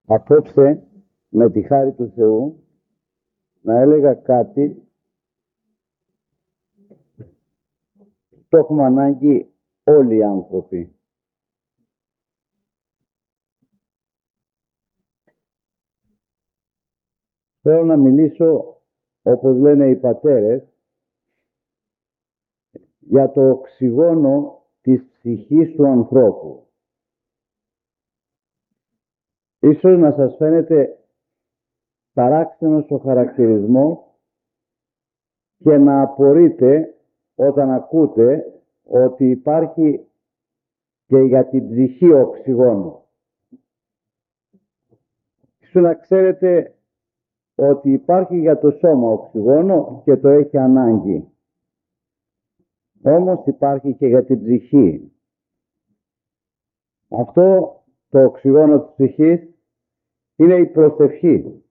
Απόψε, με τη χάρη του Θεού, να έλεγα κάτι το έχουμε ανάγκη όλοι οι άνθρωποι. Θέλω να μιλήσω, όπως λένε οι πατέρες, για το οξυγόνο της ψυχής του ανθρώπου. Ίσως να σας φαίνεται παράξενος ο χαρακτηρισμός και να απορείτε όταν ακούτε ότι υπάρχει και για την ψυχή οξυγόνο. Ίσως να ξέρετε ότι υπάρχει για το σώμα οξυγόνο και το έχει ανάγκη. Όμως υπάρχει και για την ψυχή. Αυτό το οξυγόνο της ψυχής είναι η προσευχή.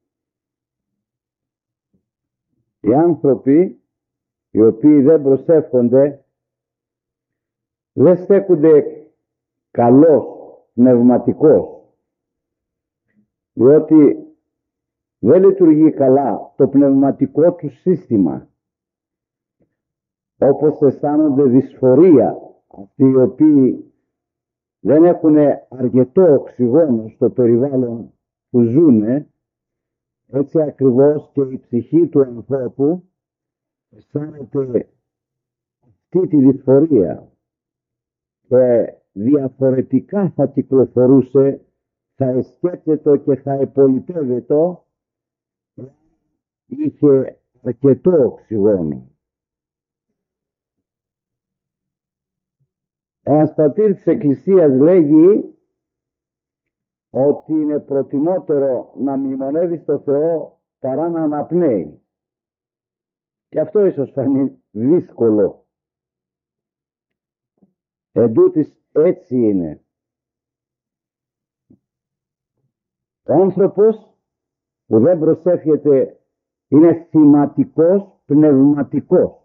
Οι άνθρωποι οι οποίοι δεν προσεύχονται δεν στέκονται καλώς πνευματικώς, διότι δεν λειτουργεί καλά το πνευματικό του σύστημα. Όπως αισθάνονται δυσφορία αυτοί οι οποίοι δεν έχουν αρκετό οξυγόνο στο περιβάλλον που ζουνε, έτσι ακριβώς και η ψυχή του ανθρώπου αισθάνεται αυτή τη δυσφορία και διαφορετικά θα κυκλοφορούσε, θα εσκέπτεται και θα υπολοιπεύεται είχε αρκετό οξυγόνο. Ένας πατήρ της Εκκλησίας λέγει ότι είναι προτιμότερο να μνημονεύει στο Θεό παρά να αναπνέει. Και αυτό ίσως φανεί δύσκολο. Εν τούτοις έτσι είναι. Ο άνθρωπος που δεν προσεύχεται είναι θυματικός πνευματικός.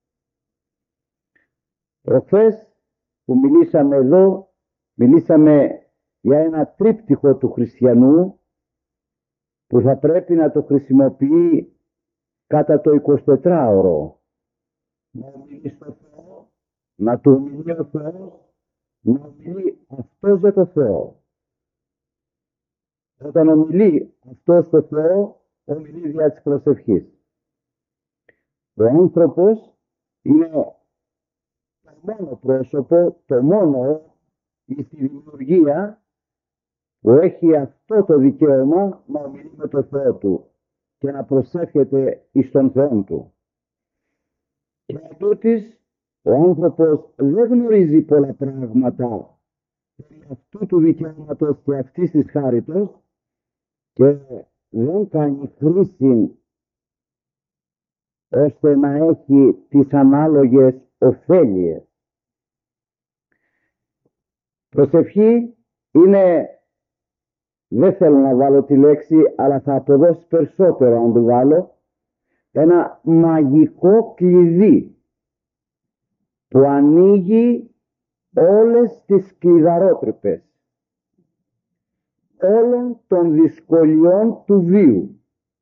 Προχθές που μιλήσαμε εδώ, μιλήσαμε για ένα τρίπτυχο του χριστιανού που θα πρέπει να το χρησιμοποιεί κατά το 24ωρο. Να ομιλεί στο Θεό, να του ομιλεί ο Θεός, να ομιλεί αυτός για το Θεό. Όταν ομιλεί αυτός στο Θεό, ομιλεί δια της προσευχής. Ο άνθρωπος είναι το μόνο πρόσωπο, το μόνο στη δημιουργία που έχει αυτό το δικαίωμα να ομιλεί με το Θεό του και να προσεύχεται εις τον Θεό του. Και εντούτοις ο άνθρωπος δεν γνωρίζει πολλά πράγματα περί αυτού του δικαιώματος και αυτής της χάριτος και δεν κάνει χρήση ώστε να έχει τις ανάλογες ωφέλειες. Προσευχή είναι, δεν θέλω να βάλω τη λέξη, αλλά θα αποδώσει περισσότερο αν το βάλω, ένα μαγικό κλειδί που ανοίγει όλες τις κλειδαρότρυπες όλων των δυσκολιών του βίου.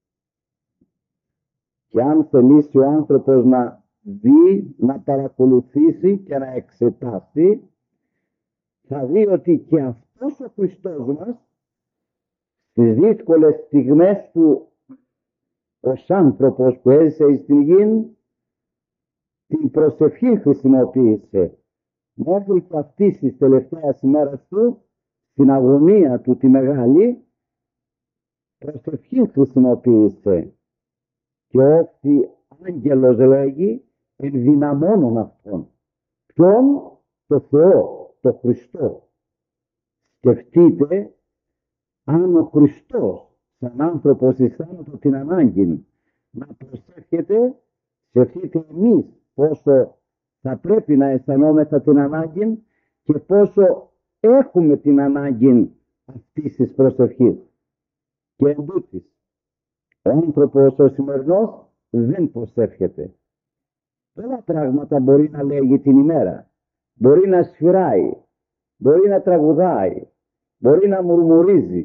Και αν θελήσει ο άνθρωπος να δει, να παρακολουθήσει και να εξετάσει, θα δει ότι και αυτός ο Χριστός μας στις δύσκολες στιγμές του ως άνθρωπος που έζησε στην γη, την προσευχή χρησιμοποίησε μέχρι και αυτής της τελευταίας ημέρας του, στην αγωνία του τη μεγάλη, προσευχή χρησιμοποίησε. Και όφθη άγγελος λέγει ενδυναμώνων αυτόν. Ποιον? Το Θεό, το Χριστό. Σκεφτείτε αν ο Χριστός σαν άνθρωπος αισθάνεται την ανάγκη να προσεύχεται, σκεφτείτε εμείς πόσο θα πρέπει να αισθανόμεθα την ανάγκη και πόσο έχουμε την ανάγκη αυτής της προσευχής. Και εντούτοις ο άνθρωπος ο σημερινός δεν προσεύχεται. Πολλά πράγματα μπορεί να λέγει την ημέρα. Μπορεί να σφυράει, μπορεί να τραγουδάει, μπορεί να μουρμουρίζει,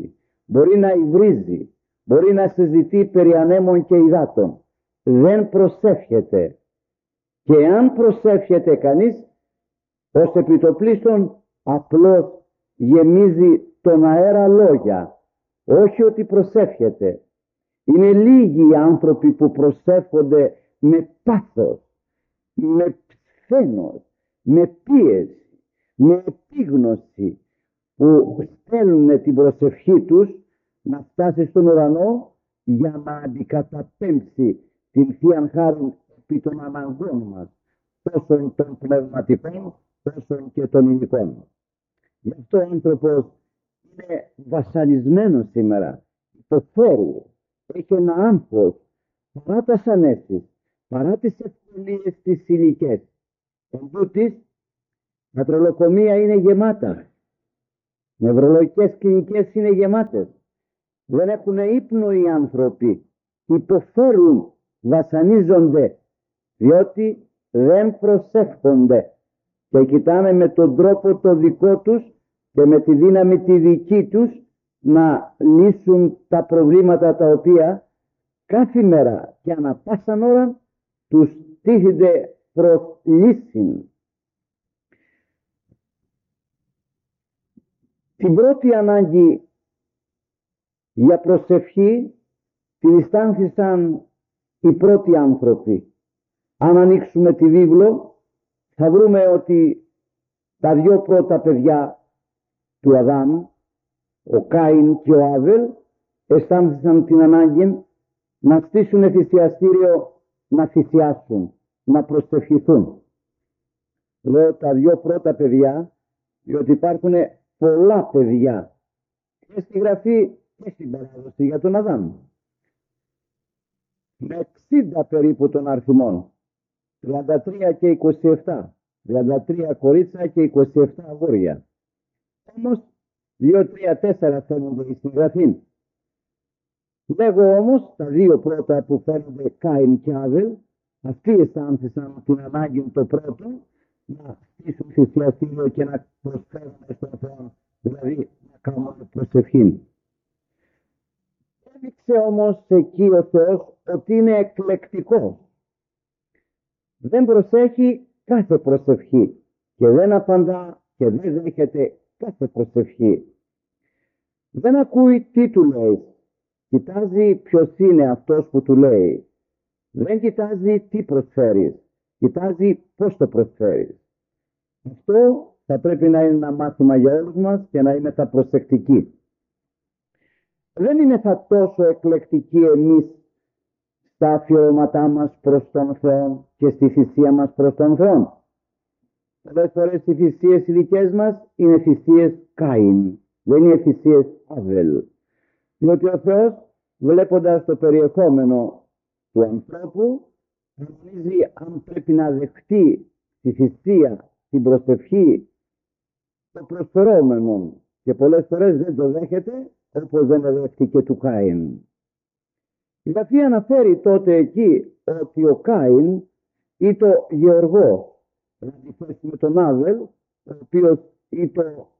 μπορεί να υβρίζει, μπορεί να συζητεί περί ανέμων και υδάτων. Δεν προσεύχεται. Και αν προσεύχεται κανείς, ως επιτοπλίστων απλώς γεμίζει τον αέρα λόγια, όχι ότι προσεύχεται. Είναι λίγοι οι άνθρωποι που προσεύχονται με πάθος, με σθένος, με πίεση, με επίγνωση, που στέλνουν την προσευχή τους να φτάσει στον ουρανό για να αντικαταπέμψει την Θείαν Χάριν επί των αναγκών μας, τόσο των πνευματικών, τόσο και των υλικών. Γι' αυτό ο άνθρωπος είναι βασανισμένος σήμερα, υποφέρει, έχει ένα άγχος, παρά τα ανέσεις, παρά τις ευκολίες τις υλικές. Εν τούτης, τα τρολοκομεία είναι γεμάτα, νευρολογικές κλινικές είναι γεμάτες. Δεν έχουν ύπνο οι άνθρωποι, υποφέρουν, βασανίζονται, διότι δεν προσεύχονται και κοιτάνε με τον τρόπο το δικό τους και με τη δύναμη τη δική τους να λύσουν τα προβλήματα τα οποία κάθε μέρα και ανά πάσαν ώρα τους τίθενται προς λύση. Την πρώτη ανάγκη για προσευχή την αισθάνθησαν οι πρώτοι άνθρωποι. Αν ανοίξουμε τη βίβλο θα βρούμε ότι τα δυο πρώτα παιδιά του Αδάμ, ο Κάιν και ο Άβελ, αισθάνθησαν την ανάγκη να στήσουν θυσιαστήριο, να θυσιάσουν, να προσευχηθούν. Λέω τα δυο πρώτα παιδιά, διότι υπάρχουν πολλά παιδιά και στη Γραφή και στην παράδοση για τον Αδάμ. Με 60 περίπου των αριθμών, 33 και 27, 33 κορίτσια και 27 αγόρια. Όμως 2, 3, 4 φαίνονται στην Γραφή. Λέγω όμως τα δύο πρώτα που φαίνονται, Κάιν και Άβελ, αυτοί αισθάνθησαν την ανάγκη το πρώτο να στήσουν θυσιαστήριο και να προσφέρουν στον Θεό, δηλαδή να κάνουν προσευχή. Έδειξε όμως εκεί ο Θεός ότι είναι εκλεκτικός. Δεν προσέχει κάθε προσευχή και δεν απαντά και δεν δέχεται κάθε προσευχή. Δεν ακούει τι του λέει. Κοιτάζει ποιος είναι αυτός που του λέει. Δεν κοιτάζει τι προσφέρεις. Κοιτάζει πώς το προσφέρεις. Αυτό θα πρέπει να είναι ένα μάθημα για όλους μας και να είμαστε προσεκτικοί. Δεν είναι θα τόσο εκλεκτικοί εμείς στα αφιερώματά μας προς τον Θεό και στη θυσία μας προς τον Θεό. Πολλές φορές οι θυσίες οι δικές μας είναι θυσίες Κάιν, δεν είναι θυσίες Άβελ. Διότι ο Θεός, βλέποντας το περιεχόμενο του ανθρώπου, γνωρίζει αν πρέπει να δεχτεί τη θυσία, την προσευχή, το προσφερόμενο, και πολλές φορές δεν το δέχεται, όπως δεν δέχτηκε του Κάιν. Η Γραφή αναφέρει τότε εκεί ότι ο Κάιν ή το Γεωργό, να αντιθέσει με τον Άβελ, ο οποίος ή το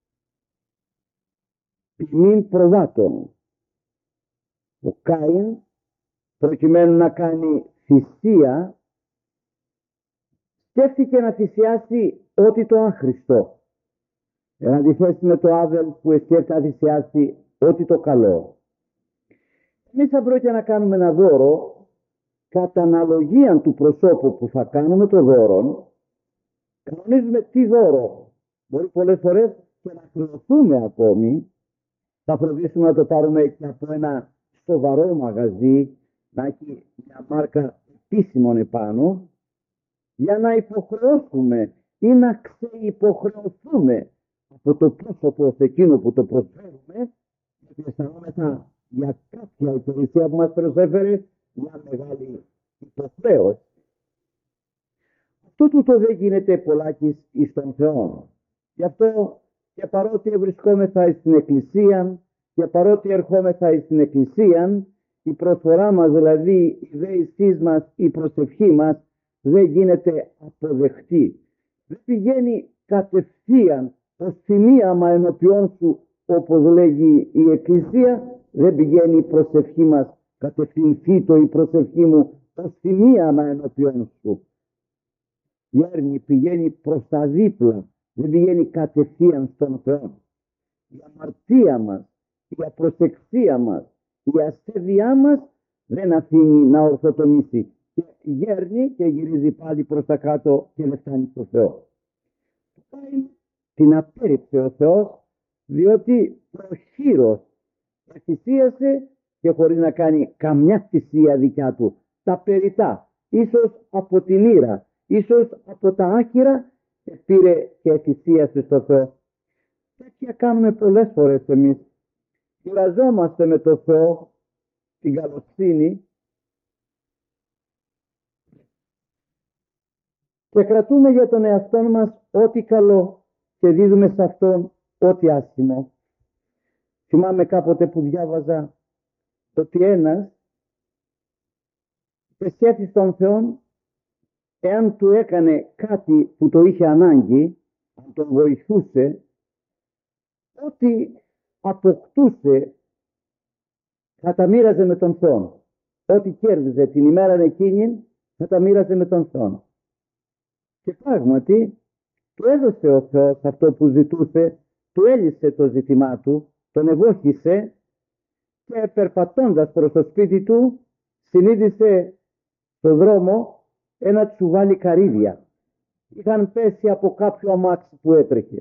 ποιμήν προδάτων. Ο Κάιν, προκειμένου να κάνει θυσία, σκέφτηκε να θυσιάσει ό,τι το άχρηστο. Εν αντιθέσει με το Άβελ που σκέφτηκε να θυσιάσει ό,τι το καλό. Εμείς θα πρόκειται να κάνουμε ένα δώρο, κατά αναλογία του προσώπου που θα κάνουμε το δώρο, κανονίζουμε τι δώρο. Μπορεί πολλές φορές και να χρεωθούμε ακόμη, θα φροντίσουμε να το πάρουμε και από ένα σοβαρό μαγαζί, να έχει μια μάρκα επίσημων επάνω, για να υποχρεώσουμε ή να ξεϊποχρεωθούμε από το πρόσωπο εκείνο που το προσφέρουμε, γιατί αισθανόμεθα για κάποια υπηρεσία που μας προσέφερε μια μεγάλη υποχρέωση. Αυτό τούτο δεν γίνεται πολλάκις εις τον Θεό. Γι' αυτό και παρότι βρισκόμεθα στην Εκκλησία και παρότι ερχόμεθα στην Εκκλησία, η προσφορά μας, δηλαδή η δέησής μας, η προσευχή μας δεν γίνεται αποδεκτή. Δεν πηγαίνει κατευθείαν ως θυμίαμα ενώπιόν σου όπως λέγει η Εκκλησία, δεν πηγαίνει η προσευχή μας κατευθυνθήτω η προσευχή μου ως θυμίαμα ενώπιον σου. Γέρνει, πηγαίνει προς τα δίπλα, δεν πηγαίνει κατευθείαν στον Θεό. Η αμαρτία μας, η απροσεξία μας, η ασέβειά μας δεν αφήνει να ορθοτομήσει. Και γέρνει και γυρίζει πάλι προς τα κάτω και δεν φτάνει στο Θεό. Την απέρριψε ο Θεός, διότι προχείρως θυσίασε και χωρίς να κάνει καμιά θυσία δικιά του. Τα περιτά, ίσως από την ήρα, ίσως από τα άκυρα, πήρε και θυσίασε στο Θεό. Τέτοια κάνουμε πολλές φορές εμείς. Μοιραζόμαστε με το Θεό την καλοσύνη και κρατούμε για τον εαυτό μας ό,τι καλό και δίδουμε σε αυτόν ό,τι άσχημο. Θυμάμαι κάποτε που διάβαζα ότι ένας πεσχέθη στον Θεό εάν του έκανε κάτι που το είχε ανάγκη, αν τον βοηθούσε, ό,τι αποκτούσε θα τα μοίραζε με τον Θεό. Ό,τι κέρδιζε την ημέρα εκείνη θα τα μοίραζε με τον Θεό. Και πράγματι του έδωσε ο Θεός αυτό που ζητούσε, του έλυσε το ζήτημά του, τον ευόχησε και περπατώντας προς το σπίτι του συνείδησε στο δρόμο ένα τσουβάλι καρύδια. Είχαν πέσει από κάποιο αμάξι που έτρεχε.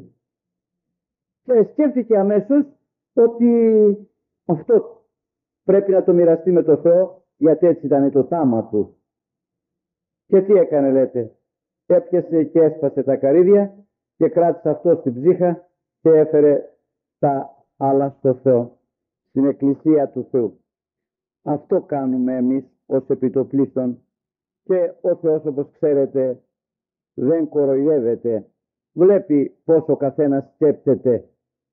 Και σκέφτηκε αμέσως ότι αυτό πρέπει να το μοιραστεί με το Θεό, γιατί έτσι ήταν το τάμα του. Και τι έκανε, λέτε? Έπιασε και έσπασε τα καρύδια και κράτησε αυτό στην ψύχα και έφερε τα άλλα στο Θεό, στην Εκκλησία του Θεού. Αυτό κάνουμε εμείς ως επιτοπλίστων και ο Θεός, όπως ξέρετε, δεν κοροϊδεύεται. Βλέπει πώς ο καθένας σκέπτεται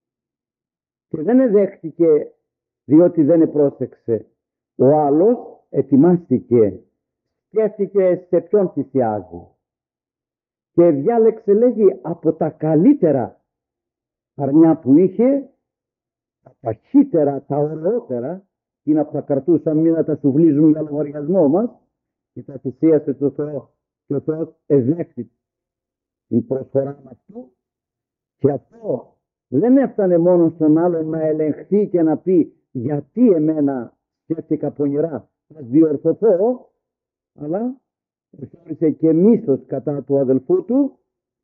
και δεν εδέχτηκε διότι δεν επρόσεξε. Ο άλλος ετοιμάστηκε, σκέφτηκε σε ποιον θυσιάζει και διάλεξε, λέγει, από τα καλύτερα αρνιά που είχε, τα παχύτερα, τα ωραιότερα, είναι που θα κρατούσαν, μην να τα σουβλίζουν για λογαριασμό μας, και τα θυσίασε στο Θεό. Και ο Θεός εδέχτηκε την προσφορά μας του, και αυτό δεν έφτανε μόνο στον άλλον να ελεγχθεί και να πει γιατί εμένα σκέφτηκα πονηρά, θα διορθωθώ, αλλά θεώρησε και μίσος κατά του αδελφού του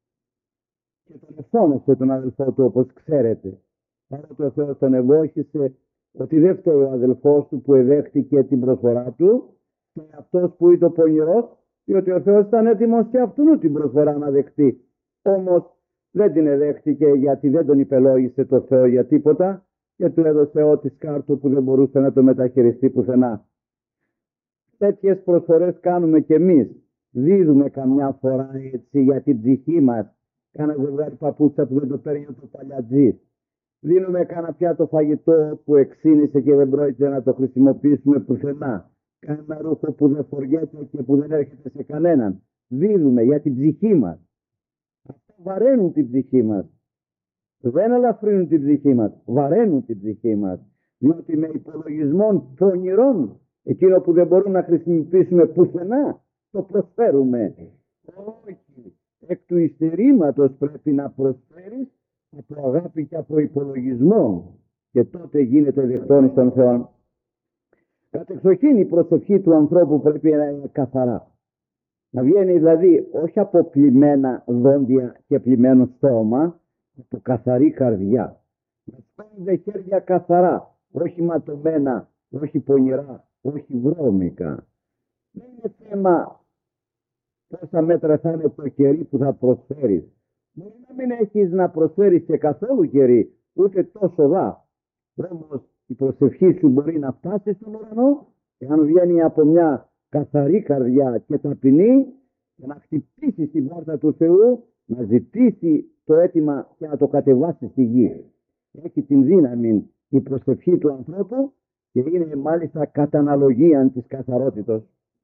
και τον εφώνασε τον αδελφό του, όπως ξέρετε. Παρότι ο Θεός τον ευόχησε, ότι δεν φταίει ο αδελφός του που εδέχτηκε την προσφορά του, και αυτός που ήταν πονηρός, διότι ο Θεός ήταν έτοιμος και αυτού την προσφορά να δεχτεί. Όμως δεν την εδέχτηκε, γιατί δεν τον υπελόγισε το Θεό για τίποτα και του έδωσε ό,τι σκάρτο που δεν μπορούσε να το μεταχειριστεί πουθενά. Τέτοιες προσφορές κάνουμε κι εμείς. Δίδουμε καμιά φορά έτσι για την ψυχή μας. Κάνα ζευγάρι παπούτσα που δεν το παίρνει το παλιατζή. Δίνουμε κάνα πιάτο φαγητό που εξήνησε και δεν πρόκειται να το χρησιμοποιήσουμε πουθενά. Κάνα ρούχο που δεν φοριέται και που δεν έρχεται σε κανέναν. Δίδουμε για την ψυχή μας. Αυτά βαραίνουν την ψυχή μας. Δεν ελαφρύνουν την ψυχή μας. Βαραίνουν την ψυχή μας. Διότι με υπολογισμών πονηρών, εκείνο που δεν μπορούμε να χρησιμοποιήσουμε πουθενά, το προσφέρουμε. Όχι. Εκ του υστερήματος πρέπει να προσφέρεις από αγάπη και από υπολογισμό, και τότε γίνεται δεκτόν στον Θεό. Κατεξοχήν η προσευχή του ανθρώπου πρέπει να είναι καθαρά. Να βγαίνει δηλαδή όχι από πλημμένα δόντια και πλημμένο στόμα, από καθαρή καρδιά. Να σπάνε χέρια καθαρά, όχι ματωμένα, όχι πονηρά, όχι βρώμικα. Δεν είναι θέμα πόσα μέτρα θα είναι το κερί που θα προσφέρεις. Μπορεί να μην έχεις να προσφέρεις και καθόλου κερί, ούτε τόσο δά. Όμως η προσευχή σου μπορεί να φτάσει στον ουρανό, εάν βγαίνει από μια καθαρή καρδιά και ταπεινή, και να χτυπήσει στην πόρτα του Θεού, να ζητήσει το αίτημα και να το κατεβάσει στη γη. Έχει την δύναμη η προσευχή του ανθρώπου και είναι μάλιστα κατά αναλογία της καθαρότητος.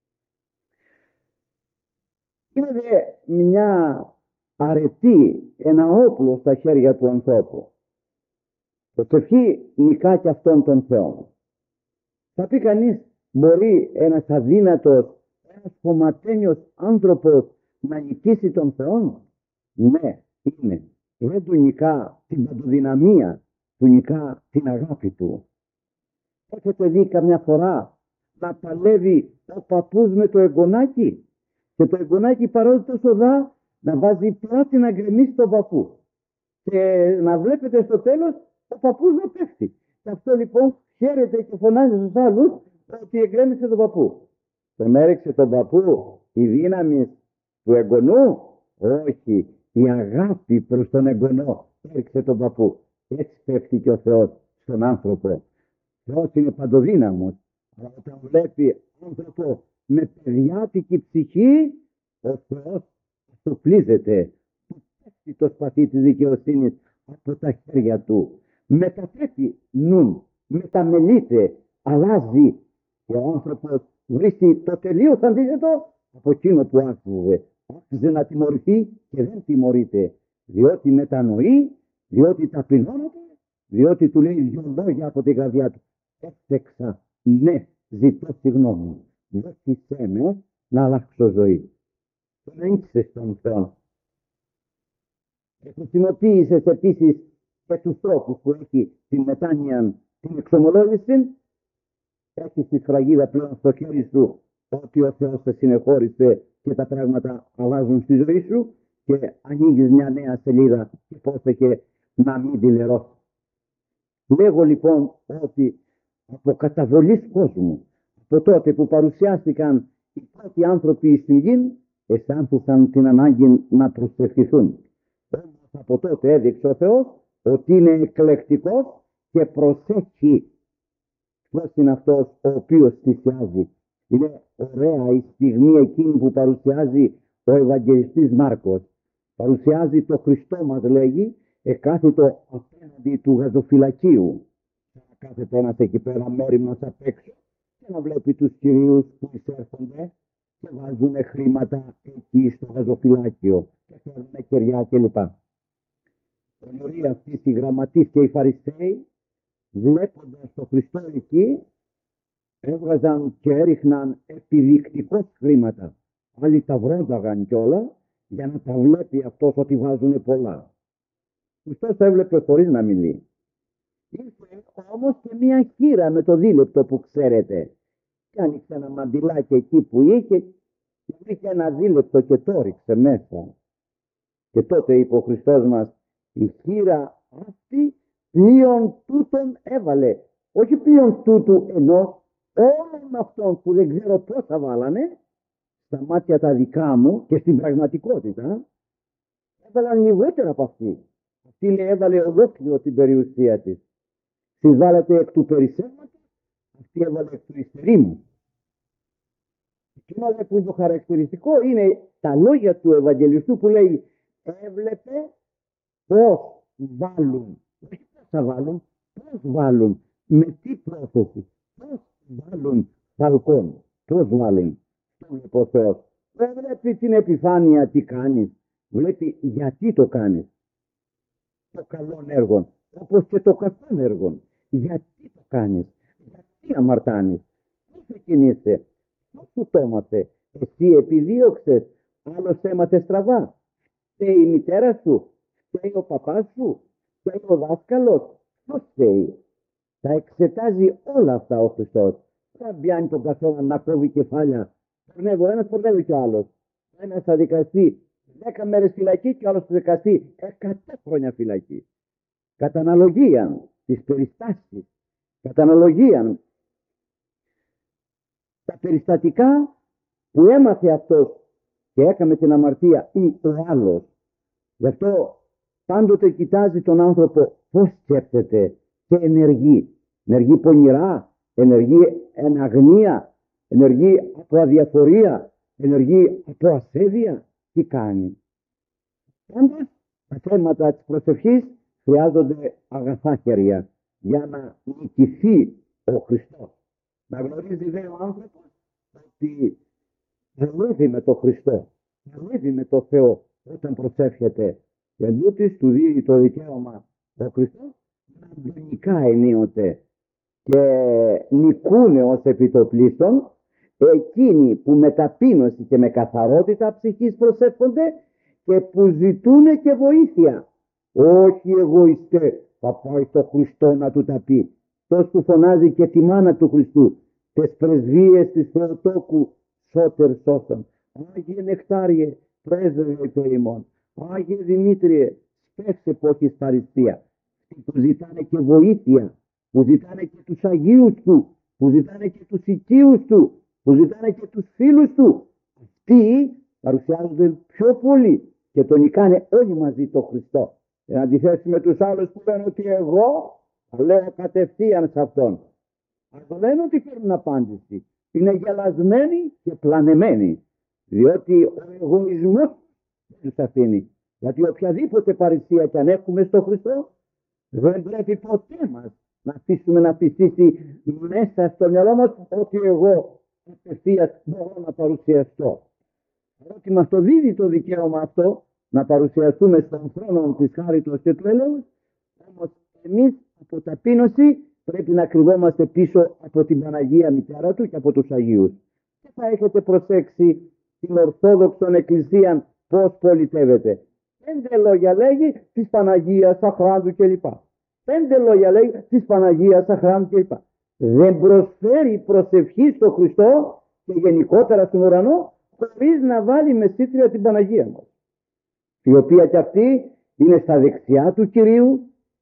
Είναι μια αρετή, ένα όπλο στα χέρια του ανθρώπου. Προσευχή νικά και αυτόν τον Θεό. Θα πει κανείς, μπορεί ένας αδύνατος, ένας χωματένιος άνθρωπος να νικήσει τον Θεό? Ναι, είναι. Δεν του νικά την παντοδυναμία, του νικά την αγάπη του. Έχετε δει καμιά φορά να παλεύει ο παππούς με το εγγονάκι και το εγγονάκι παρότι τόσο δά να βάζει πλάτη να γκρεμίσει τον παππού και να βλέπετε στο τέλος ο παππούς να πέφτει. Και αυτό λοιπόν χαίρεται και φωνάζει στους άλλους ότι εγκρέμισε τον παππού. Τον έριξε τον παππού η δύναμη του εγγονού? Όχι, η αγάπη προς τον εγγονό έριξε τον παππού. Έτσι πέφτει και ο Θεός στον άνθρωπο. Ο Θεός είναι παντοδύναμος, αλλά όταν βλέπει άνθρωπο με παιδιάτικη ψυχή, ο Θεός αυτοπλίζεται, του πέφτει το σπαθί της δικαιοσύνης από τα χέρια του, μετατρέπει νουν, μεταμελείται, αλλάζει και ο άνθρωπος βρίσκει το τελείως αντίθετο από εκείνο που άξιζε. Άξιζε να τιμωρηθεί και δεν τιμωρείται, διότι μετανοεί, διότι ταπεινώνεται, διότι του λέει δυο λόγια από την καρδιά του. Έφτεξα, ναι, ζητώ συγγνώμη, βοήθησέ με να αλλάξω ζωή. Τον έγκυσες τον Θεό. Χρησιμοποίησες επίσης και τους τρόπους που έχει την μετάνοια, την εξομολόγηση. Έχεις τη σφραγίδα πλέον στο χέρι σου ότι ο Θεός σε συνεχώρησε και τα πράγματα αλλάζουν στη ζωή σου και ανοίγεις μια νέα σελίδα και πρόσεχε να μην τη λερώσεις. Λέγω λοιπόν ότι από καταβολής κόσμου, από τότε που παρουσιάστηκαν οι πρώτοι άνθρωποι στην γη, αισθάνθησαν την ανάγκη να προσευχηθούν. Όμως από τότε έδειξε ο Θεός ότι είναι εκλεκτικός και προσέχει. Ποιος είναι αυτός ο οποίος θυσιάζει? Είναι ωραία η στιγμή εκείνη που παρουσιάζει ο Ευαγγελιστής Μάρκος. Παρουσιάζει το Χριστό, μας λέγει, εκάθετο απέναντι του γαζοφυλακίου. Να κάθεται ένας εκεί πέρα μέριμνος απ' έξω και να βλέπει τους κυρίους που εισέρχονται και βάζουν χρήματα εκεί στο γαζοφυλάκιο και φέρνουν κεριά κλπ. Πολύ αυτοί οι γραμματείς και οι Φαρισαίοι, βλέποντας τον Χριστό εκεί, έβγαζαν και έριχναν επιδεικτικώς χρήματα. Άλλοι τα βρόνταγαν κιόλα για να τα βλέπει αυτός ότι βάζουν πολλά. Χριστός το έβλεπε χωρίς να μιλεί. Ήρθε όμως και μία χήρα με το δίλεπτο που ξέρετε. Και άνοιξε ένα μαντιλάκι εκεί που είχε και βρήκε ένα δίλεπτο και το ρίξε μέσα. Και τότε είπε ο Χριστός μας, η χήρα αυτή πλοίον τούτον έβαλε. Όχι πλοίον τούτου ενώ όλων αυτών που δεν ξέρω πώς θα βάλανε, στα μάτια τα δικά μου και στην πραγματικότητα, έβαλαν λιγότερα από αυτή. Αυτή λέει έβαλε ολόκληρο την περιουσία της. Συμβάλλεται εκ του περισσεύματος, αυτή έβαλε εκ του υστερήμου. Εκείνο που είναι το χαρακτηριστικό είναι τα λόγια του Ευαγγελιστού που λέει έβλεπε πώς βάλουν, όχι πώς θα βάλουν, πώς βάλουν, με τι πρόθεση, πώς βάλουν φαλκόν, πώς βάλουν. Το βλέπει ο Θεός. Δεν βλέπει την επιφάνεια τι κάνεις, βλέπει γιατί το κάνεις. Το καλό έργο, όπως και το κακό έργο. Γιατί το κάνεις, γιατί αμαρτάνεις, πώς εκκινείσαι, πώς σου το έμαθε, εσύ επιδίωξες, άλλος έμαθε στραβά. Φταίει η μητέρα σου, φταίει ο παπάς σου, φταίει ο δάσκαλος, ποιος φταίει? Τα εξετάζει όλα αυτά ο Χριστός. Δεν πιάνει τον καθένα να κόβει κεφάλια. Πορνεύει ο ένας, πορνεύει και ο άλλος. Ένας θα δικαστεί 10 μέρες φυλακή και ο άλλος θα δικαστεί 100 χρόνια φυλακή. Κατά αναλογία τις περιστάσεις, κατά αναλογία τα περιστατικά που έμαθε αυτός και έκαμε την αμαρτία ή ο άλλος. Γι' αυτό πάντοτε κοιτάζει τον άνθρωπο πώς σκέφτεται και ενεργεί. Ενεργεί πονηρά, ενεργεί εν αγνία, ενεργεί από αδιαφορία, ενεργεί από ασέβεια. Τι κάνει? Πάντως τα θέματα της προσευχής χρειάζονται αγαθά χέρια για να νικηθεί ο Χριστός. Να γνωρίζει δε ο άνθρωπος ότι δουλεύει με τον Χριστό, δουλεύει με τον Θεό όταν προσεύχεται. Και εντούτοις του δίνει το δικαίωμα ο Χριστός να αντωνικά ενίοτε και νικούνε ως επιτοπλίστων, εκείνοι που με ταπείνωση και με καθαρότητα ψυχής προσεύχονται και που ζητούνε και βοήθεια. Όχι εγωιστέ, θα πάει στο Χριστό να του τα πει. Τος που φωνάζει και τη μάνα του Χριστού, τες πρεσβείες της Θεοτόκου, σώτερ σώσον. Άγιε Νεκτάριε, πρέσβευε υπέρ ημών. Άγιε Δημήτριε, σπεύσε πως εις παριστία. Που ζητάνε και βοήθεια, που ζητάνε και τους Αγίους του, που ζητάνε και τους οικείους του, που ζητάνε και τους φίλους του. Αυτοί παρουσιάζονται πιο πολύ και τον νικάνε όλοι μαζί το Χριστό. Εν αντιθέσει με τους άλλους που λένε ότι εγώ λέω κατευθείαν σε αυτόν. Αλλά λένε ότι φέρνουν απάντηση. Είναι γελασμένοι και πλανεμένοι. Διότι ο εγωισμός δεν τους αφήνει. Γιατί οποιαδήποτε παρησία και αν έχουμε στο Χριστό, δεν πρέπει ποτέ μας να αφήσουμε να πιστήσει μέσα στο μυαλό μας ότι εγώ απευθείας μπορώ να παρουσιαστώ. Ότι μας το δίδει το δικαίωμα αυτό να παρουσιαστούμε στον χρόνο της χάριτος και του έλεος, όμως εμείς από ταπείνωση πρέπει να κρυβόμαστε πίσω από την Παναγία Μητέρα του και από τους Αγίους. Και θα έχετε προσέξει την Ορθόδοξον Εκκλησία πώς πολιτεύεται. 5 λόγια λέγει της Παναγίας Αχράντου κλπ. 5 λόγια λέει της Παναγίας Αχράντου κλπ. Δεν προσφέρει προσευχή στο Χριστό και γενικότερα στον ουρανό χωρίς να βάλει μεσήτρια την Παναγία μας, η οποία και αυτή είναι στα δεξιά του Κυρίου.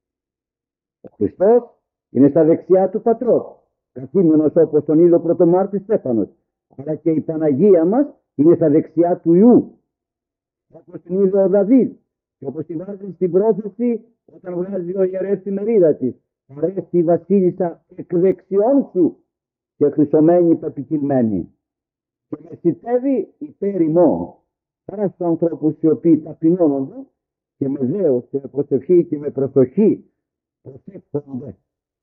Ο Χριστός είναι στα δεξιά του Πατρός, καθήμενος όπως τον είδε ο πρωτομάρτης Στέφανος. Αλλά και η Παναγία μας είναι στα δεξιά του Ιού, όπως την είδε ο Δαβίδ και όπως τη βάζει στην πρόθεση όταν βγάζει ο ιερεύς τη μερίδα της. Αρέστη η βασίλισσα εκ δεξιών σου και χρυσωμένη πεπικυλμένη. Και μεσητεύει υπέρ ημών. Παρά στους ανθρώπους οι οποίοι ταπεινώνονται και με δέος και με προσευχή και με προσοχή προσεύχονται.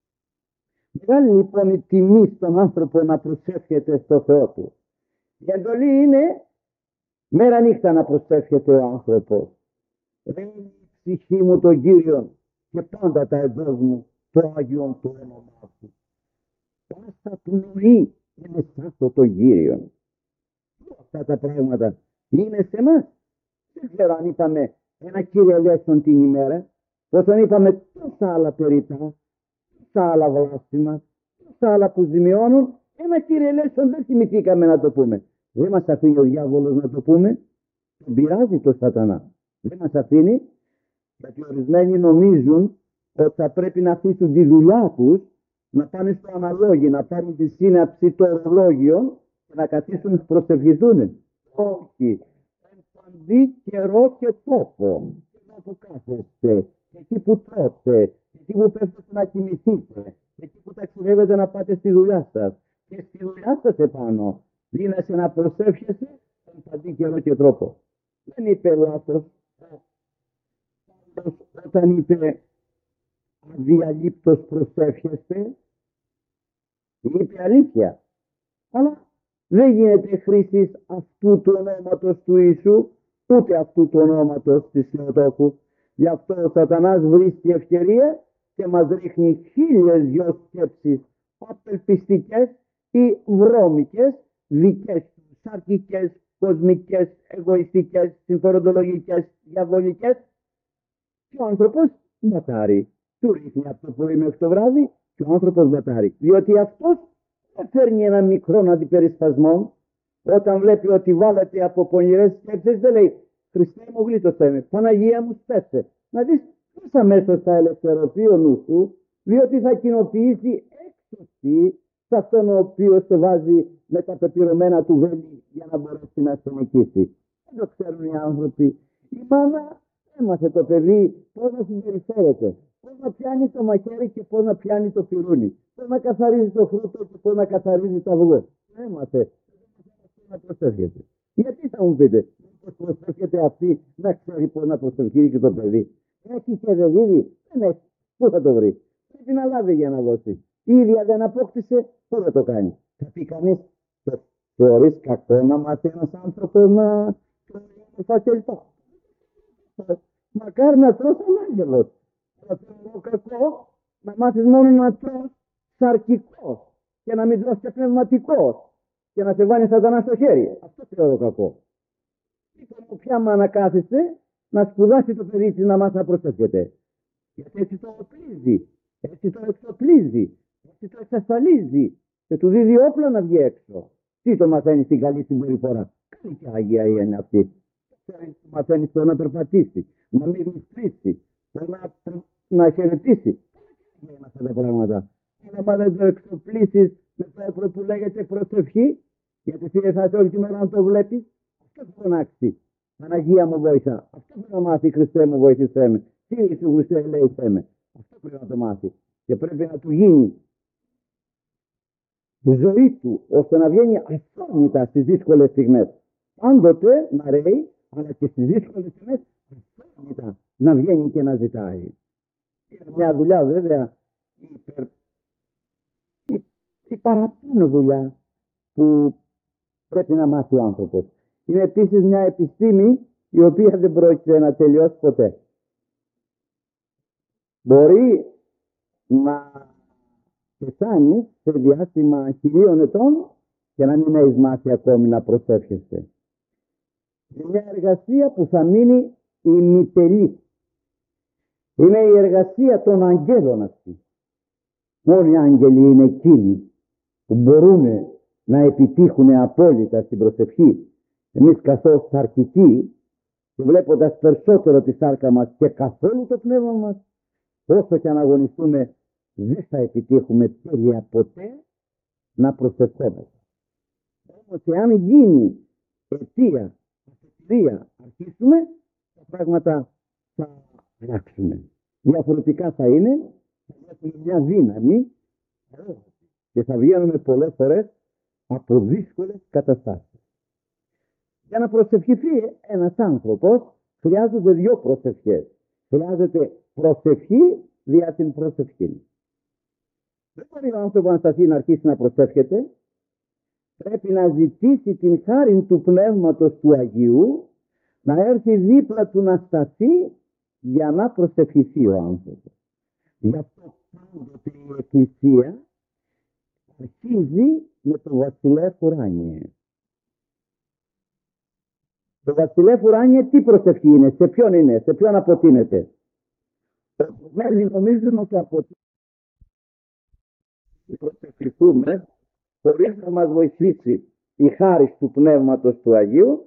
Μεγάλη λοιπόν η τιμή στον άνθρωπο να προσεύχεται στο Θεό του. Η εντολή είναι μέρα νύχτα να προσεύχεται ο άνθρωπος. Ρέει η ψυχή μου τον Κύριον και πάντα τα εντός μου το Άγιον του όνομά του. Πάσα πνοή είναι σάστο τον Κύριον. Αυτά τα πράγματα είναι σε εμάς. Δεν ξέρω αν είπαμε ένα Κύριε Λέξον την ημέρα, όταν είπαμε τόσα άλλα περιτά, τόσα άλλα βλάστημα, τόσα άλλα που ζημιώνουν, ένα Κύριε Λέξον δεν θυμηθήκαμε να το πούμε. Δεν μας αφήνει ο διάβολος να το πούμε, τον πειράζει το σατανά. Δεν μας αφήνει, γιατί ορισμένοι νομίζουν ότι θα πρέπει να αφήσουν τη δουλειά τους, να πάνε στο αναλόγιο, να πάρουν τη σύναψη το ορολόγιο και να καθίσουν να προσευχηθούν. Όχι. Παντή καιρό και τόπο. Εδώ που κάθεστε, εκεί που τρώτε, εκεί που πέφτετε να κοιμηθείτε, εκεί που ταξιδεύετε να πάτε στη δουλειά σας και στη δουλειά σας επάνω. Δίνεσαι να προσεύχεσαι στον παντή καιρό και τρόπο. Δεν είπε λάθος. Όταν είπε αδιαλείπτως προσεύχεστε, είπε αλήθεια. Αλλά δεν γίνεται χρήση αυτού του ονόματος του Ιησού, ούτε αυτού του ονόματος της Θεοτόκου. Γι' αυτό ο σατανάς βρίσκει ευκαιρία και μας ρίχνει 1000 σκέψεις απελπιστικές ή βρώμικες, δικές του, σαρκικές, κοσμικές, εγωιστικές, συμφεροντολογικές, διαβολικές. Και ο άνθρωπος μπατάρει. Του ρίχνει από το πρωί μέχρι το βράδυ και ο άνθρωπος μπατάρει. Διότι αυτός δεν φέρνει ένα μικρό αντιπερισπασμό. Όταν βλέπει ότι βάλετε από πονηρές σκέψεις, δεν λέει Χριστέ μου γλίτωσέ με, Παναγία μου σπέσε. Να δεις πώς αμέσως θα ελευθερωθεί ο νου σου, διότι θα κοινοποιήσει έξωση σε αυτόν ο οποίος σε βάζει με τα πεπυρωμένα του βέλη για να μπορέσει να σε νικήσει. Δεν το ξέρουν οι άνθρωποι. Η μάνα έμαθε το παιδί πώς να συμπεριφέρεται, πώς να πιάνει το μαχαίρι και πώς να πιάνει το πυρούνι, πώς να καθαρίζει το φρούτο και πώς να καθαρίζει το αυγό. Έμαθε να προσεύχεται. Γιατί θα μου πείτε, πώς προσεύχεται αυτή να ξέρει πώς να προσευχεί και το παιδί. Έχει και δεν δίδει, δεν έχει. Πού θα το βρει. Πρέπει να λάβει για να δώσει. Η ίδια δεν απόκτησε, πού θα το κάνει. Θα πει κανείς, το θεωρείς κακό να μάθει ένας άνθρωπος να θα κλπ. Μακάρι να τρως τον άγγελος. Θα θεωρώ κακό να μάθεις μόνο να τρως σαρκικός και να μην τρως και πνευματικός και να σε βάλει σατανά στο χέρι. Αυτό θεωρώ κακό. Είπαμε πια μα να κάθεστε να σπουδάσει το παιδί της να μάθει να προσεύχεται. Γιατί έτσι το οπλίζει, έτσι το εξοπλίζει, έτσι το εξασφαλίζει και του δίδει όπλα να βγει έξω. Τι το μαθαίνει στην καλή συμπεριφορά? Καλή και Αγία είναι αυτή. Μαθαίνει το να περπατήσει, να μην μυστρήσει, να χαιρετήσει. Είναι αυτά τα πράγματα. Αλλά δεν το εξοπλίσεις με το όπλο που λέγεται προσευχή, γιατί εσύ θα είσαι όλη τη μέρα να το βλέπεις. Αυτό θα φωνάξει. Παναγία μου βοηθά. Αυτό πρέπει να μάθει. Χριστέ μου βοηθήσέ με. Τι σου Χριστέ λέει με. Αυτό πρέπει να το μάθει. Και πρέπει να του γίνει η ζωή του, ώστε να βγαίνει αυθόρμητα στις δύσκολες στιγμές. Πάντοτε να ρέει, αλλά και στις δύσκολες στιγμές αυθόρμητα να βγαίνει και να ζητάει. Είναι μια δουλειά βέβαια η παραπάνω δουλειά που πρέπει να μάθει ο άνθρωπος. Είναι επίσης μια επιστήμη η οποία δεν πρόκειται να τελειώσει ποτέ. Μπορεί να πεθάνεις σε διάστημα 1000 ετών και να μην έχεις μάθει ακόμη να προσεύχεσαι. Είναι μια εργασία που θα μείνει ημιτελής. Είναι η εργασία των αγγέλων αυτή. Όλοι οι άγγελοι είναι εκείνοι που μπορούν να επιτύχουν απόλυτα στην προσευχή. Εμείς καθώς σαρκικοί και βλέποντας περισσότερο τη σάρκα μας και καθόλου το πνεύμα μας, όσο και αν αγωνιστούμε δεν θα επιτύχουμε τέλεια ποτέ να προσευχόμαστε. Όμως εάν γίνει αιτία, αφετηρία, αρχίσουμε, τα πράγματα θα αλλάξουν. Διαφορετικά θα είναι, θα έχουμε μια δύναμη και θα βγαίνουμε πολλές φορές από δύσκολες καταστάσεις. Για να προσευχηθεί ένας άνθρωπος χρειάζονται 2 προσευχές. Χρειάζεται προσευχή δια την προσευχή. Δεν μπορεί ο άνθρωπος να σταθεί να αρχίσει να προσεύχεται. Πρέπει να ζητήσει την χάρη του Πνεύματος του Αγίου, να έρθει δίπλα του να σταθεί για να προσευχηθεί ο άνθρωπος. Γι' αυτό πάντοτε η Εκκλησία αρχίζει με το βασιλεύ ουράνιε. Το βασιλεύ ουράνιε τι προσευχή είναι, σε ποιον είναι, σε ποιον αποτείνεται? Μέλη νομίζουν ότι αποτείνεται. Προσευχηθούμε χωρίς να μας βοηθήσει η χάρις του Πνεύματος του Αγίου,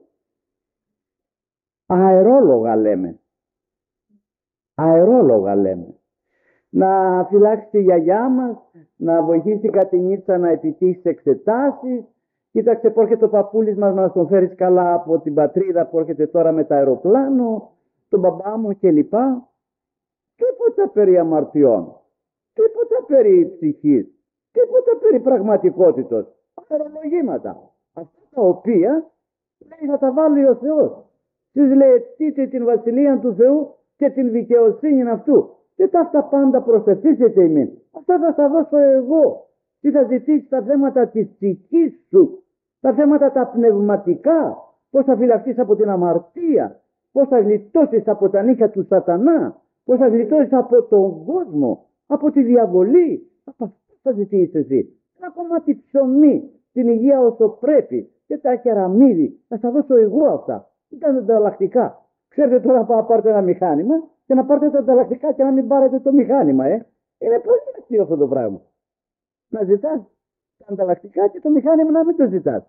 αερόλογα λέμε. Αερόλογα λέμε. Να φυλάξει τη γιαγιά μας, να βοηθήσει την Κατινίτσα να επιτύχει τις εξετάσεις. Κοίταξε που έρχεται ο παππούλης μας να τον φέρεις καλά από την πατρίδα που έρχεται τώρα με το αεροπλάνο, τον μπαμπά μου κλπ. Τίποτα περί αμαρτιών, τίποτα περί ψυχής, τίποτα περί πραγματικότητος. Αερολογήματα. Αυτά τα οποία λέει να τα βάλει ο Θεός. Τους λέει αιτείτε την βασιλεία του Θεού και την δικαιοσύνη αυτού. Και τα αυτά πάντα προσευχήσετε ημίν. Αυτά θα τα δώσω εγώ. Τι θα ζητήσεις? τα θέματα της ψυχής σου, τα θέματα τα πνευματικά, πώς θα φυλαχτείς από την αμαρτία, πώς θα γλιτώσεις από τα νύχια του σατανά, πώς θα γλιτώσεις από τον κόσμο, από τη διαβολή. Από αυτό θα ζητήσεις εσύ. Ένα κομμάτι ψωμί, την υγεία όσο πρέπει και τα κεραμίδι, θα τα δώσω εγώ αυτά. Ήταν ανταλλακτικά. Ξέρετε τώρα να πάρετε ένα μηχάνημα και να πάρετε τα ανταλλακτικά και να μην πάρετε το μηχάνημα. Είναι πολύ αστείο αυτό το πράγμα. Να ζητάς τα ανταλλακτικά και το μηχάνημα να μην το ζητάς.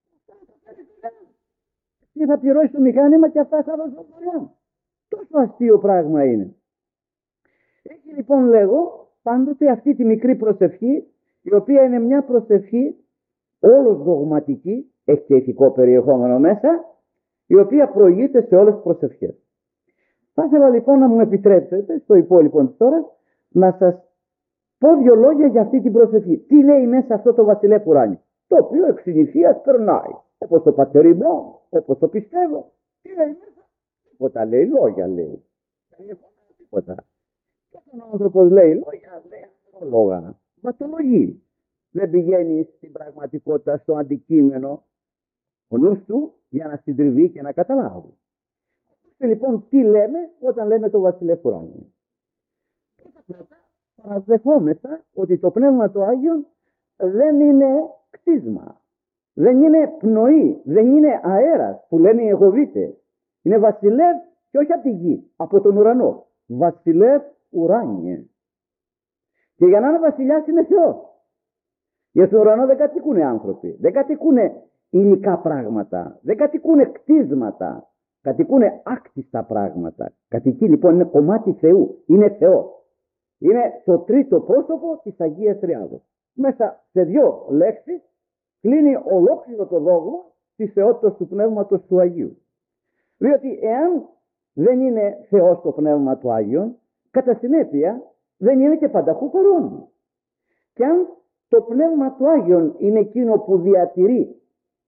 Τι θα πληρώσεις το μηχάνημα και αυτά θα δώσεις δωρεάν. Τόσο αστείο πράγμα είναι. Έχει λοιπόν λέγω πάντοτε αυτή τη μικρή προσευχή, η οποία είναι μια προσευχή όλος δογματική, έχει και ηθικό περιεχόμενο μέσα, η οποία προηγείται σε όλες τις προσευχές. Θα ήθελα λοιπόν να μου επιτρέψετε στο υπόλοιπο της ώρας να σας πω 2 λόγια για αυτή την προσευχή. Τι λέει μέσα αυτό το βασιλεύ ουράνιο, το οποίο εξ συνηθείας περνάει, όπως το πατερινό, όπως το πιστεύω. Τι λέει μέσα? Τίποτα λέει, λόγια λέει. Τίποτα. Και όταν ο άνθρωπος λέει λόγια, λέει λόγια. Ματολογεί. Δεν πηγαίνει στην πραγματικότητα, στο αντικείμενο, ο νους του για να συντριβεί και να καταλάβει. Και λοιπόν τι λέμε όταν λέμε το βασιλεύ ουράνιο? Πρώτα παραδεχόμεθα ότι το Πνεύμα του Άγιον δεν είναι κτίσμα, δεν είναι πνοή, δεν είναι αέρας που λένε οι Ιεχωβίτες. Είναι βασιλεύ και όχι από τη γη, από τον ουρανό. Βασιλεύ ουράνιε. Και για να είναι βασιλιάς είναι Θεός. Για τον ουρανό δεν κατοικούν άνθρωποι, δεν κατοικούν υλικά πράγματα, δεν κατοικούν κτίσματα, κατοικούν άκτιστα πράγματα. Κατοικεί λοιπόν, είναι κομμάτι Θεού, είναι Θεός. Είναι το τρίτο πρόσωπο της Αγίας Τριάδος. Μέσα σε δύο λέξεις κλείνει ολόκληρο το δόγμα της θεότητας του Πνεύματος του Αγίου. Διότι εάν δεν είναι Θεός το Πνεύμα του Άγιον, κατά συνέπεια δεν είναι και πανταχού παρόν. Και αν το Πνεύμα του Άγιον είναι εκείνο που διατηρεί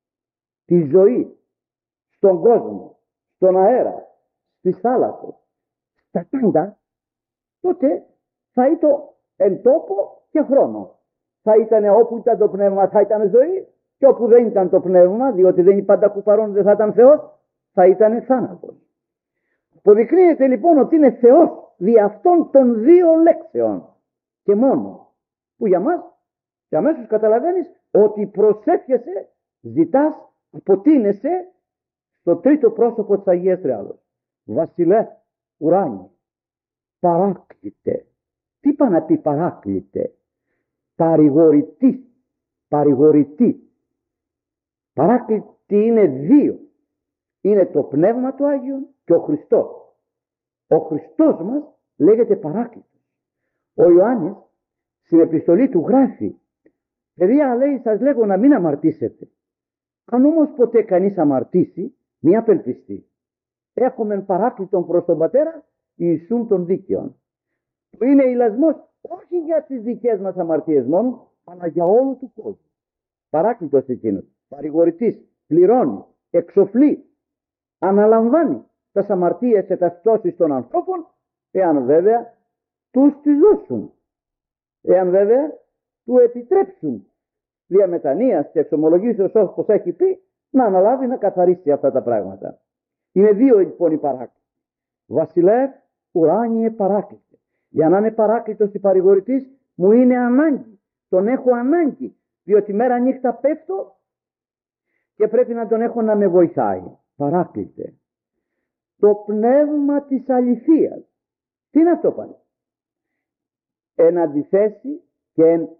τη ζωή στον κόσμο, στον αέρα, στις θάλασσες, στα πάντα, τότε θα ήταν εν τόπο και χρόνο. Θα ήταν όπου ήταν το Πνεύμα, θα ήταν ζωή, και όπου δεν ήταν το Πνεύμα, διότι δεν είναι πανταχού παρόν, δεν θα ήταν Θεός, θα ήταν θάνατος. Αποδεικνύεται λοιπόν ότι είναι Θεός δι' αυτών των δύο λέξεων και μόνο, που για μας και αμέσως καταλαβαίνεις ότι προσεύχεσαι, ζητάς, αποτείνεσαι στο τρίτο πρόσωπο της Αγίας Τριάδος. Βασιλεύ ουράνιε, παράκλητε. Τι είπα να πει παράκλητε? Παρηγορητή, παρηγορητή. Παράκλητη είναι δύο. Είναι το Πνεύμα του Άγιον και ο Χριστός. Ο Χριστός μας λέγεται παράκλητος. Ο Ιωάννης στην επιστολή του γράφει: παιδιά, λέει, σας λέγω να μην αμαρτήσετε. Αν όμως ποτέ κανείς αμαρτήσει, μη απελπιστεί. Έχουμε παράκλητον προς τον Πατέρα, Ιησούν των δίκαιων. Που είναι ηλασμός όχι για τις δικές μας αμαρτίες μόνο, αλλά για όλου του κόσμου. Παράκλητος εκείνος, παρηγορητής, πληρώνει, εξοφλεί, αναλαμβάνει τα αμαρτίες και τα πτώσεις των ανθρώπων, εάν βέβαια τους τις δώσουν. Εάν βέβαια του επιτρέψουν δια μετανοίας και εξομολογήσεως, όπως έχει πει, να αναλάβει να καθαρίσει αυτά τα πράγματα. Είναι δύο λοιπόν οι παράκλητοι. Βασιλεύ ουράνιε παράκλητε. Για να είναι παράκλητος ή παρηγορητής μου είναι ανάγκη. Τον έχω ανάγκη, διότι μέρα νύχτα πέφτω και πρέπει να τον έχω να με βοηθάει. Παράκλητε. Το πνεύμα της αληθείας. Τι είναι αυτό πάλι? Εν αντιθέσει και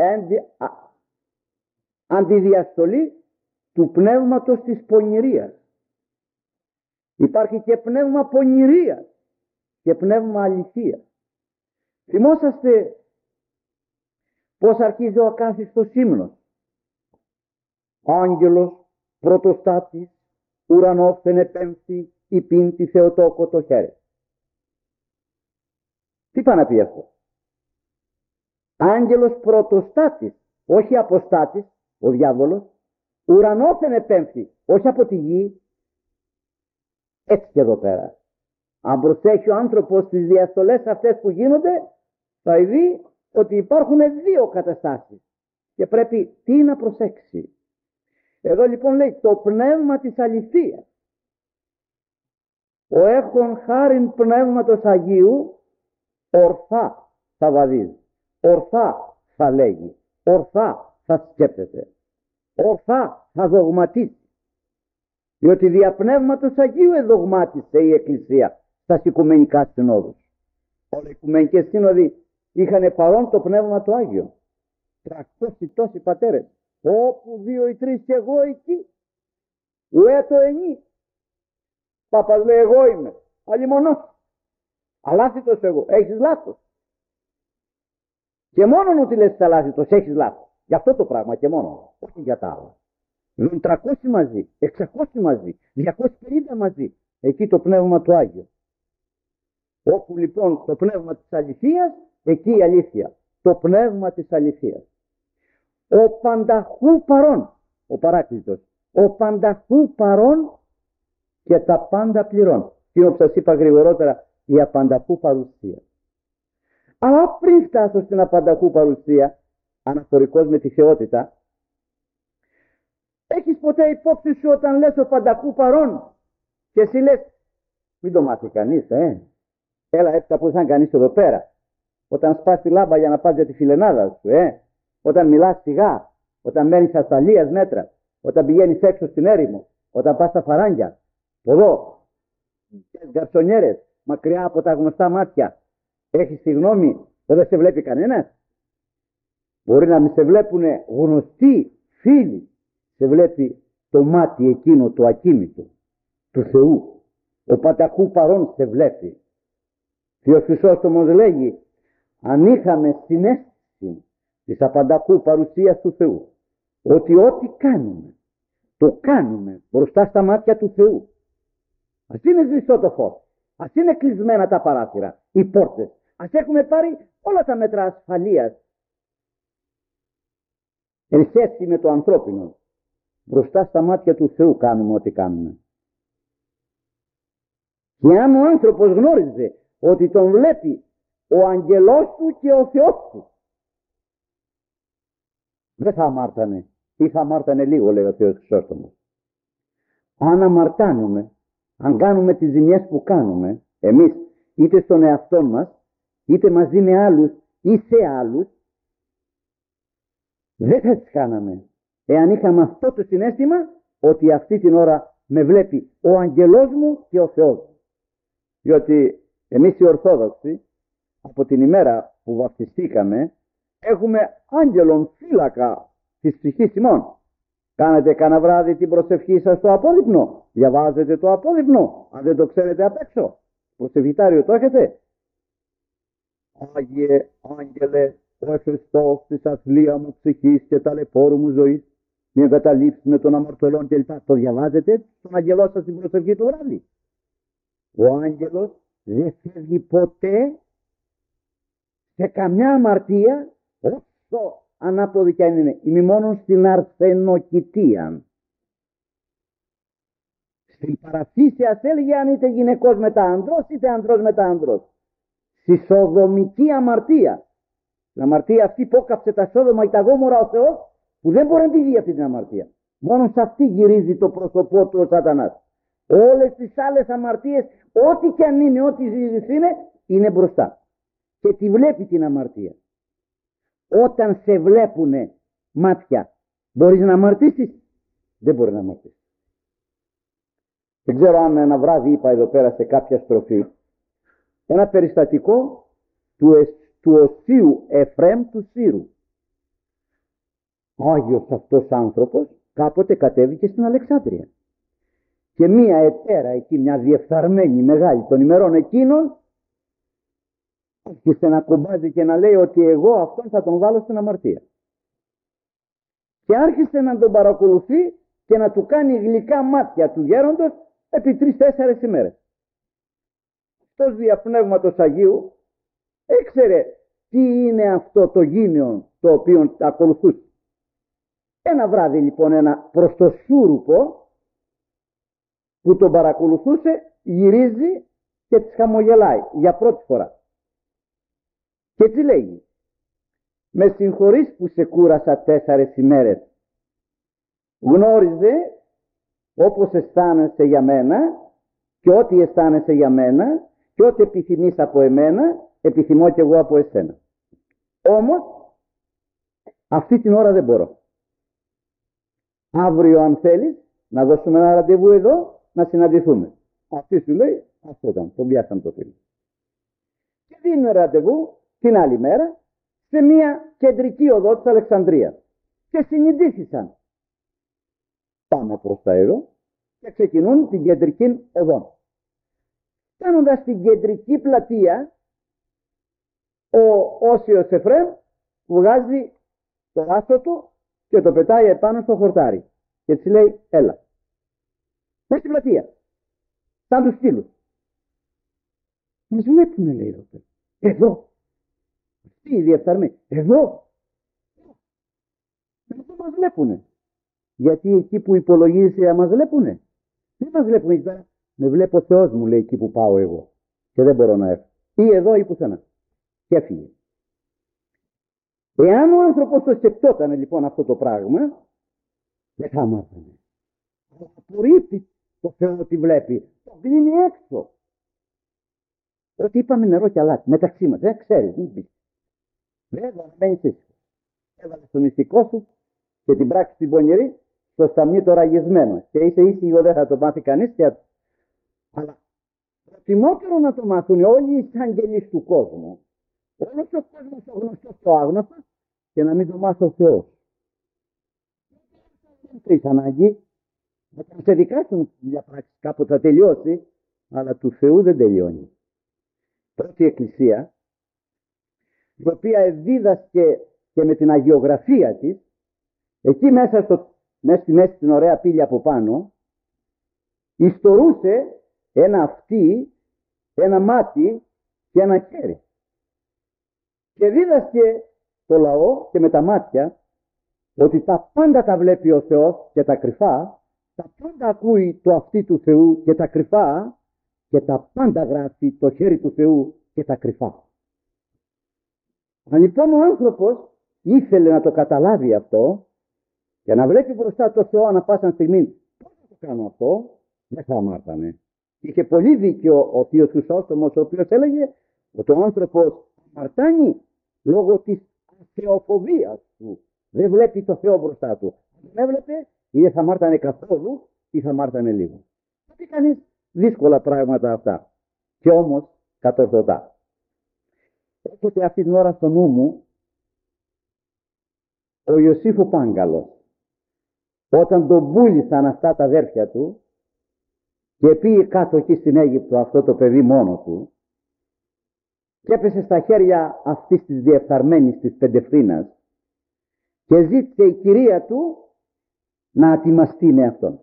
αντιδιαστολή του πνεύματος της πονηρίας. Υπάρχει και πνεύμα πονηρίας και πνεύμα αληθείας. Θυμόσαστε πώς αρχίζει ο ακάθιστος ύμνος? Άγγελος πρωτοστάτης ουρανόφθεν επέμφθη υπήν τη Θεοτόκο το χέρι. Τι πάει να πει αυτό? Άγγελος πρωτοστάτης, όχι αποστάτης, ο διάβολος, ουρανόφθεν επέμφθη, όχι από τη γη. Έτσι και εδώ πέρα. Αν προσέχει ο άνθρωπος τις διαστολές αυτές που γίνονται, θα δει ότι υπάρχουν δύο καταστάσεις και πρέπει τι να προσέξει. Εδώ λοιπόν λέει το πνεύμα της αληθείας. Ο έχων χάριν πνεύματος Αγίου ορθά θα βαδίζει, ορθά θα λέγει, ορθά θα σκέπτεται, ορθά θα δογματίσει. Διότι δια πνεύματος Αγίου εδογμάτισε η Εκκλησία στα οικουμενικά συνόδους. Όλα οι οικουμενικές σύνοδοι είχαν παρόν το πνεύμα του Άγιο. 300 τόσοι πατέρες. Όπου 2 ή 3 και εγώ εκεί. Ουέ το ενή. Πάπας λέει εγώ είμαι. Αλλημονός. Αλάθητος εγώ. Έχεις λάθος. Και μόνον ότι λες αλάθητος έχεις λάθος. Γι' αυτό το πράγμα και μόνο. Όχι για τα άλλα. Ζουν 300 μαζί, 600 μαζί, 250 μαζί. Εκεί το πνεύμα του Άγιο. Όπου λοιπόν το πνεύμα της αληθείας, εκεί η αλήθεια. Το πνεύμα της αληθείας. Ο πανταχού παρών, ο παράκλητος. Ο πανταχού παρών και τα πάντα πληρών. Τι όπως σας είπα γρηγορότερα, η απανταχού παρουσία. Αλλά πριν φτάσω στην απανταχού παρουσία, αναφορικός με τη θεότητα, έχεις ποτέ υπόψη σου όταν λες ο πανταχού παρών και εσύ λες μην το μάθει κανείς, έλα έπειτα που θα κανείς εδώ πέρα. όταν σπάς τη λάμπα για να πας για τη φιλενάδα σου, όταν μιλάς σιγά, όταν μένεις ασφαλείας μέτρα, όταν πηγαίνεις έξω στην έρημο, όταν πας στα φαράγγια, εδώ, γκαρσονιέρες, μακριά από τα γνωστά μάτια, έχεις τη γνώμη, δεν σε βλέπει κανένας. Μπορεί να μην σε βλέπουν γνωστοί φίλοι, σε βλέπει το μάτι εκείνο το ακίνητο του Θεού. Ο πανταχού παρών σε βλέπει. Θείος Χρυσόστομος λέγει, αν είχαμε συναίσθηση της απανταχού παρουσίας του Θεού, ότι ό,τι κάνουμε, το κάνουμε μπροστά στα μάτια του Θεού. Ας είναι σβηστό το φως, ας είναι κλεισμένα τα παράθυρα, οι πόρτες, ας έχουμε πάρει όλα τα μέτρα ασφαλείας εν σχέση με το ανθρώπινο. Μπροστά στα μάτια του Θεού κάνουμε ό,τι κάνουμε. Και αν ο άνθρωπος γνώριζε ότι τον βλέπει ο αγγελός του και ο Θεός του, δεν θα αμάρτανε, ή θα αμάρτανε λίγο, λέει ο Θεός Χρυσόστομος. Αν αμαρτάνουμε, αν κάνουμε τις ζημιές που κάνουμε εμείς, είτε στον εαυτό μας, είτε μαζί με άλλους ή σε άλλους, δεν θα τις κάναμε εάν είχαμε αυτό το συναίσθημα ότι αυτή την ώρα με βλέπει ο αγγελός μου και ο Θεός μου. Διότι εμείς οι Ορθόδοξοι από την ημέρα που βαπτιστήκαμε έχουμε άγγελον φύλακα της ψυχής ημών. Κάνετε κανένα βράδυ την προσευχή σας στο απόδειπνο, διαβάζετε το απόδειπνο, αν δεν το ξέρετε απ' έξω, προσευχητάριο το έχετε. Άγιε Άγγελε, ο Χριστός της αθλία μου ψυχής και ταλαιπώρου μου ζωής, μην εγκαταλείψεις με τον αμαρτωλόν κλπ. Το διαβάζετε στον αγγελό σας την προσευχή το βράδυ. Ο άγγελος δεν φεύγει ποτέ σε καμιά αμαρτία, όσο ανάποδη κι αν είναι, ημιμόνον στην αρσενοκητία. Στην παραφύσια έλεγε αν είτε γυναικός μετά ανδρός είτε ανδρός μετά ανδρός. Στη σοδομική αμαρτία. Την αμαρτία αυτή υπόκαψε τα Σόδομα ή τα Γόμορα ο Θεός, που δεν μπορεί να τη δει αυτή την αμαρτία. Μόνο σε αυτή γυρίζει το πρόσωπό του ο Σατανάς. Όλες τις άλλες αμαρτίες, ό,τι και αν είναι, ό,τι είναι μπροστά. Και τη βλέπει την αμαρτία. Όταν σε βλέπουνε μάτια, μπορείς να αμαρτήσεις? Δεν μπορεί να αμαρτήσεις. Δεν ξέρω αν ένα βράδυ είπα εδώ πέρα σε κάποια στροφή ένα περιστατικό του οσίου Εφραίμ του Σύρου. Ο Άγιος αυτός άνθρωπος κάποτε κατέβηκε στην Αλεξάνδρεια. Και μία ετέρα εκεί, μια διεφθαρμένη μεγάλη των ημερών εκείνων, άρχισε να κομπάζει και να λέει ότι εγώ αυτόν θα τον βάλω στην αμαρτία. Και άρχισε να τον παρακολουθεί και να του κάνει γλυκά μάτια του γέροντος επί 3-4 ημέρες. Αυτός δια Πνεύματος Αγίου ήξερε τι είναι αυτό το γήνεον το οποίο ακολουθούσε. Ένα βράδυ λοιπόν ένα προς το σούρουπο που τον παρακολουθούσε γυρίζει και της χαμογελάει για πρώτη φορά. Και τι λέει? Με συγχωρείς που σε κούρασα 4 ημέρες. Γνώριζε όπως αισθάνεσαι για μένα και ό,τι αισθάνεσαι για μένα και ό,τι επιθυμείς από εμένα επιθυμώ και εγώ από εσένα. Όμως αυτή την ώρα δεν μπορώ. Αύριο αν θέλεις να δώσουμε ένα ραντεβού εδώ να συναντηθούμε. Αυτή σου λέει, αυτό ήταν, τον πιάσαμε το φίλο. Και δίνουμε ραντεβού την άλλη μέρα σε μια κεντρική οδό της Αλεξανδρίας. Και συνειδήθησαν. Πάμε προς τα εδώ και ξεκινούν την κεντρική οδό. Κάνοντας την κεντρική πλατεία, ο Όσιος Εφραίμ βγάζει το άστρο του και το πετάει επάνω στο χορτάρι. Και έτσι λέει, έλα. Πες στην πλατεία. Σαν τους στήλους. Μας βλέπουνε, λέει εδώ. Εδώ. Αυτοί οι διεφθαρμένοι. Εδώ. Εδώ μας βλέπουνε. Γιατί εκεί που υπολογίζεσαι μας βλέπουνε. Δεν μας βλέπουνε εκεί πέρα. Με βλέπει ο Θεός μου, λέει, εκεί που πάω εγώ. Και δεν μπορώ να έρθω. Ή εδώ ή πουθενά. Και έφυγε. Εάν ο άνθρωπος το σκεπτόταν λοιπόν αυτό το πράγμα, δεν θα μάθανε. Απορρίπτει το Θεό ότι βλέπει. Το κλείνει έξω. Ότι είπαμε νερό και αλάτι μεταξύ μας. Δεν ξέρεις. Βέβαια, να μένεις ήσυχος. Έβαλες το μυστικό σου και την πράξη την πονηρή στο σταμνί το ραγισμένο. Και είσαι ήσυχο, δεν θα το μάθει κανείς. Αλλά προτιμότερο να το μάθουν όλοι οι εισαγγελείς του κόσμου, όλος ο κόσμος ο γνωστός το άγνωστο, και να μην το μάθει ο Θεός. Δεν έχεις ανάγκη να τον σε δικάσουν μια πράξη, κάπου θα τελειώσει, αλλά του Θεού δεν τελειώνει. Πρώτη εκκλησία, η οποία δίδασκε και με την αγιογραφία της, εκεί μέσα στη μέση την ωραία πύλη από πάνω, ιστορούσε ένα αυτί, ένα μάτι και ένα χέρι. Και δίδασκε το λαό και με τα μάτια ότι τα πάντα τα βλέπει ο Θεός και τα κρυφά, τα πάντα ακούει το αυτί του Θεού και τα κρυφά, και τα πάντα γράφει το χέρι του Θεού και τα κρυφά. Αν λοιπόν ο άνθρωπος ήθελε να το καταλάβει αυτό και να βλέπει μπροστά το Θεό ανά πάσα στιγμή, πώς θα το κάνω αυτό, δεν θα αμάρτανε. Είχε πολύ δίκιο ο Θείος Χρυσόστομος, ο οποίος έλεγε ότι ο άνθρωπος αμαρτάνει λόγω της θεοφοβίας του. Δεν βλέπει το Θεό μπροστά του. Αν δεν έβλεπε, ή δεν θα αμάρτανε καθόλου ή θα αμάρτανε λίγο. Θα πει κανείς δύσκολα πράγματα αυτά. Και όμως κατορθωτά. Έρχεται αυτή την ώρα στο νου μου ο Ιωσήφ ο Πάγκαλος, όταν τον πούλησαν αυτά τα αδέρφια του και πήγε κάτω εκεί στην Αίγυπτο αυτό το παιδί μόνο του και έπεσε στα χέρια αυτής της διεφθαρμένης της Πεντεφρίνας και ζήτησε η κυρία του να ατιμαστεί με αυτόν.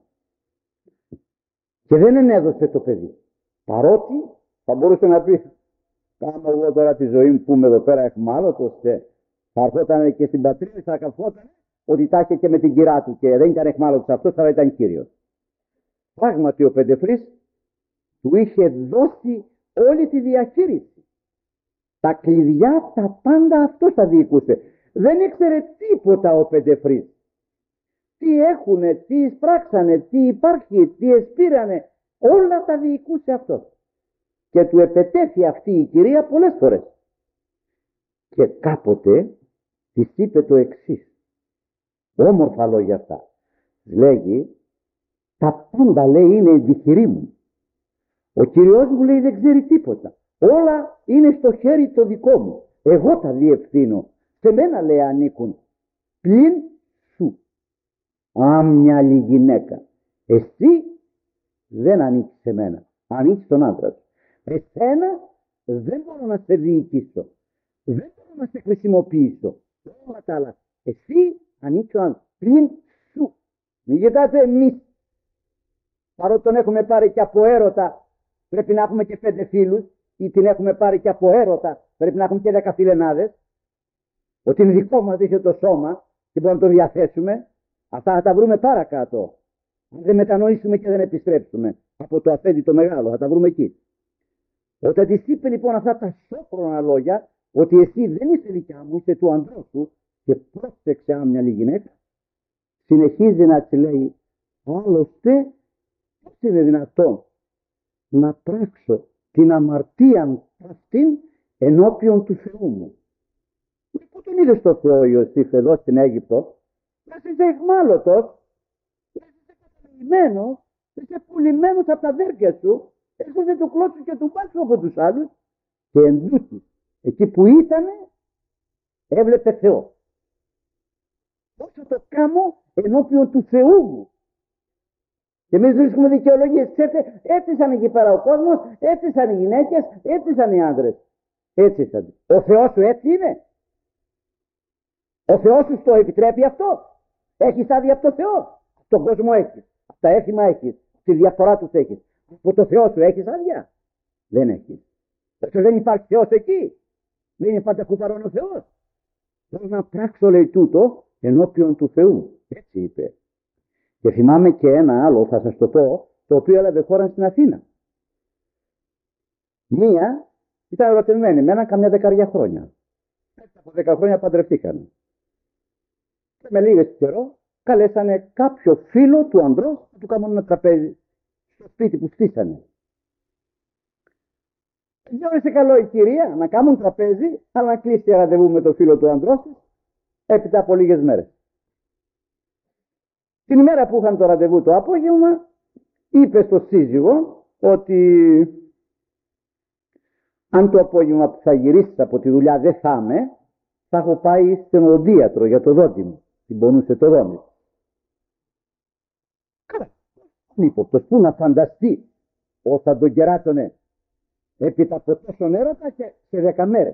Και δεν ενέδωσε το παιδί. Παρότι θα μπορούσε να πει, κάνω εγώ τώρα τη ζωή μου που είμαι εδώ πέρα εχμάλωτος, θα έρχονταν και στην πατρίδα, θα καφόταν ότι τα είχε και με την κυρά του και δεν ήταν εχμάλωτος αυτός, αλλά ήταν κύριος. Πράγματι ο Πεντεφρής του είχε δώσει όλη τη διαχείριση. Τα κλειδιά, τα πάντα αυτός τα διοικούσε. Δεν ήξερε τίποτα ο Πεντεφρής. Τι έχουνε, τι εισπράξανε, τι υπάρχει, τι εσπήρανε, όλα τα διοικούσε αυτός. Και του επετέθη αυτή η κυρία πολλές φορές. Και κάποτε της είπε το εξής, όμορφα λόγια αυτά. Λέγει, τα πάντα λέει είναι επιχειρή μου. Ο Κυριός μου λέει δεν ξέρει τίποτα. Όλα είναι στο χέρι το δικό μου. Εγώ τα διευθύνω. Σε μένα λέει ανήκουν. Πλην σου. Άμια άλλη γυναίκα. Εσύ δεν ανήκεις σε μένα. Ανήκεις στον άντρα σου. Εσένα δεν μπορώ να σε διοικήσω. Δεν μπορώ να σε χρησιμοποιήσω. Όλα τα άλλα. Εσύ ανήκεις ο άντρας. Πλην σου. Μην κοιτάτε εμείς. Παρότι τον έχουμε πάρει και από έρωτα, πρέπει να έχουμε και 5 φίλους, ή την έχουμε πάρει και από έρωτα, πρέπει να έχουμε και 10 φιλενάδες. Ότι είναι δικό μας είχε το σώμα και μπορούμε να το διαθέσουμε. Αυτά θα τα βρούμε παρακάτω. Αν δεν μετανοήσουμε και δεν επιστρέψουμε από το αφέντη το μεγάλο, θα τα βρούμε εκεί. Όταν της είπε λοιπόν αυτά τα σόφρονα λόγια, ότι εσύ δεν είσαι δικιά μου, είσαι του ανδρός σου, και πρόσεξε άμια άλλη γυναίκα, συνεχίζει να της λέει, άλλωστε πώς είναι δυνατόν να πράξω την αμαρτία αυτήν ενώπιον του Θεού μου. Πού τον είδες το Θεό Ιωσήφ εδώ στην Αίγυπτο? Δεν είσαι εχμάλωτος, δεν είσαι καταλημμένος, είσαι πουλημένος από τα αδέρφια σου, έρχεσαι του κλώτσου και του μπάτσου από τους άλλους, και εν τούτης, εκεί που ήτανε έβλεπε Θεό. Πώς θα το κάνω ενώπιον του Θεού μου? Και εμείς βρίσκουμε δικαιολογίες. Έτσι ήταν εκεί πέρα ο κόσμος, έτσι ήταν οι γυναίκες, έτσι ήταν οι άντρες. Έτσι ήταν. Ο Θεός σου έτσι είναι? Ο Θεός σου το επιτρέπει αυτό? Έχεις άδεια από το Θεό? Στον κόσμο έχεις. Από τα έθιμα έχεις. Τη διαφορά τους έχεις. Από το Θεό σου έχεις άδεια? Δεν έχεις. Δεν υπάρχει Θεός εκεί. Δεν είναι πάντα κουπαρών ο Θεός. Θέλω να πράξω, λέει, τούτο ενώπιον του Θεού. Έτσι είπε. Και θυμάμαι και ένα άλλο, θα σας το πω, το οποίο έλαβε χώρα στην Αθήνα. Μία ήταν ερωτευμένη με έναν καμιά 10 χρόνια. Έτσι από 10 χρόνια παντρευτήκανε. Και με λίγες καιρό καλέσανε κάποιο φίλο του ανδρός να του κάνουν ένα τραπέζι στο σπίτι που στήσανε. Διόρισε καλό η κυρία να κάνουν τραπέζι, αλλά να κλείσει ραντεβού με το φίλο του ανδρός της έπειτα από λίγες μέρες. Την ημέρα που είχαν το ραντεβού το απόγευμα, είπε στο σύζυγο ότι αν το απόγευμα που θα γυρίσεις από τη δουλειά δεν θα είμαι, θα έχω πάει στον οδοντίατρο για το δόντι μου. Την πονούσε το δόντι. Καλά. Ανύποπτος που να φανταστεί ότι θα τον κεράτωνε έπειτα από τόσο έρωτα και σε 10 μέρες.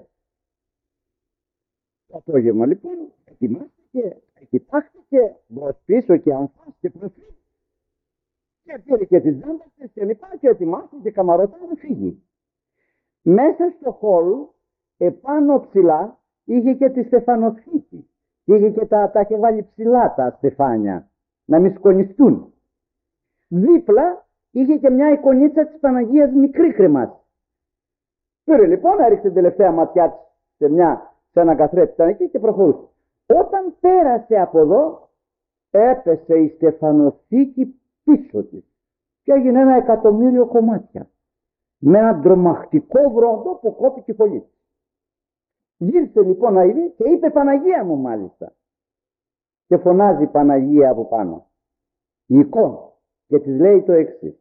Το απόγευμα λοιπόν ετοιμάστηκε, κοιτάχτηκε μπρος πίσω και αμφάς και προφή και πήρε και τις τζάμπες της και λοιπά και ετοιμάστηκε και καμαρωτά να φύγει. Μέσα στο χώρο επάνω ψηλά είχε και τη στεφανοθήκη. Είχε και τα είχε βάλει ψηλά τα στεφάνια να μην σκονιστούν. Δίπλα είχε και μια εικονίτσα της Παναγίας μικρή κρεμάς. Πήρε λοιπόν, έριξε την τελευταία ματιά της σε ένα καθρέφτη που ήταν εκεί και προχωρούσε. Όταν πέρασε από εδώ, έπεσε η στεφανοθήκη πίσω της και έγινε 1.000.000 κομμάτια. Με έναν τρομακτικό βρόντο που κόπηκε η φωλή. Γύρισε λοιπόν να είδε και είπε Παναγία μου μάλιστα. Και φωνάζει Παναγία από πάνω. Η εικόνα. Και της λέει το εξής.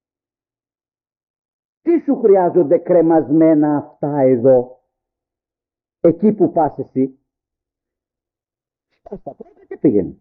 Τι σου χρειάζονται κρεμασμένα αυτά εδώ, εκεί που πας εσύ? Σπάστα πρώτα και πήγαινε.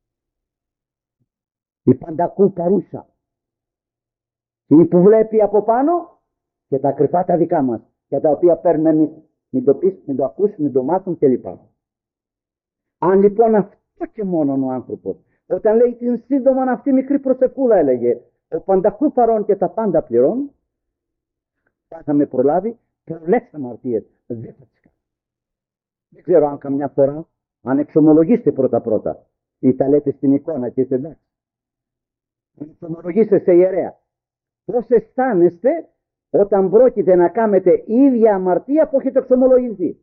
Η παντακού παρούσα. Τι που βλέπει από πάνω και τα κρυφά τα δικά μας, για τα οποία παίρνουμε εμείς. Μην το πεις, μην το ακούσεις, μην το μάθουν κλπ. Αν λοιπόν αυτό και μόνον ο άνθρωπος, όταν λέει την σύντομα αυτή μικρή προσευχούλα έλεγε, ο πανταχού παρών και τα πάντα πληρών, θα με προλάβει πολλές αμαρτίες. Δεν θα τις κάνω. Δεν ξέρω αν καμιά φορά, αν εξομολογήσετε πρώτα ή τα λέτε στην εικόνα και είστε εντάξει. Αν εξομολογήσετε σε ιερέα, πώς αισθάνεστε όταν πρόκειται να κάνετε ίδια αμαρτία που έχετε εξομολογηθεί?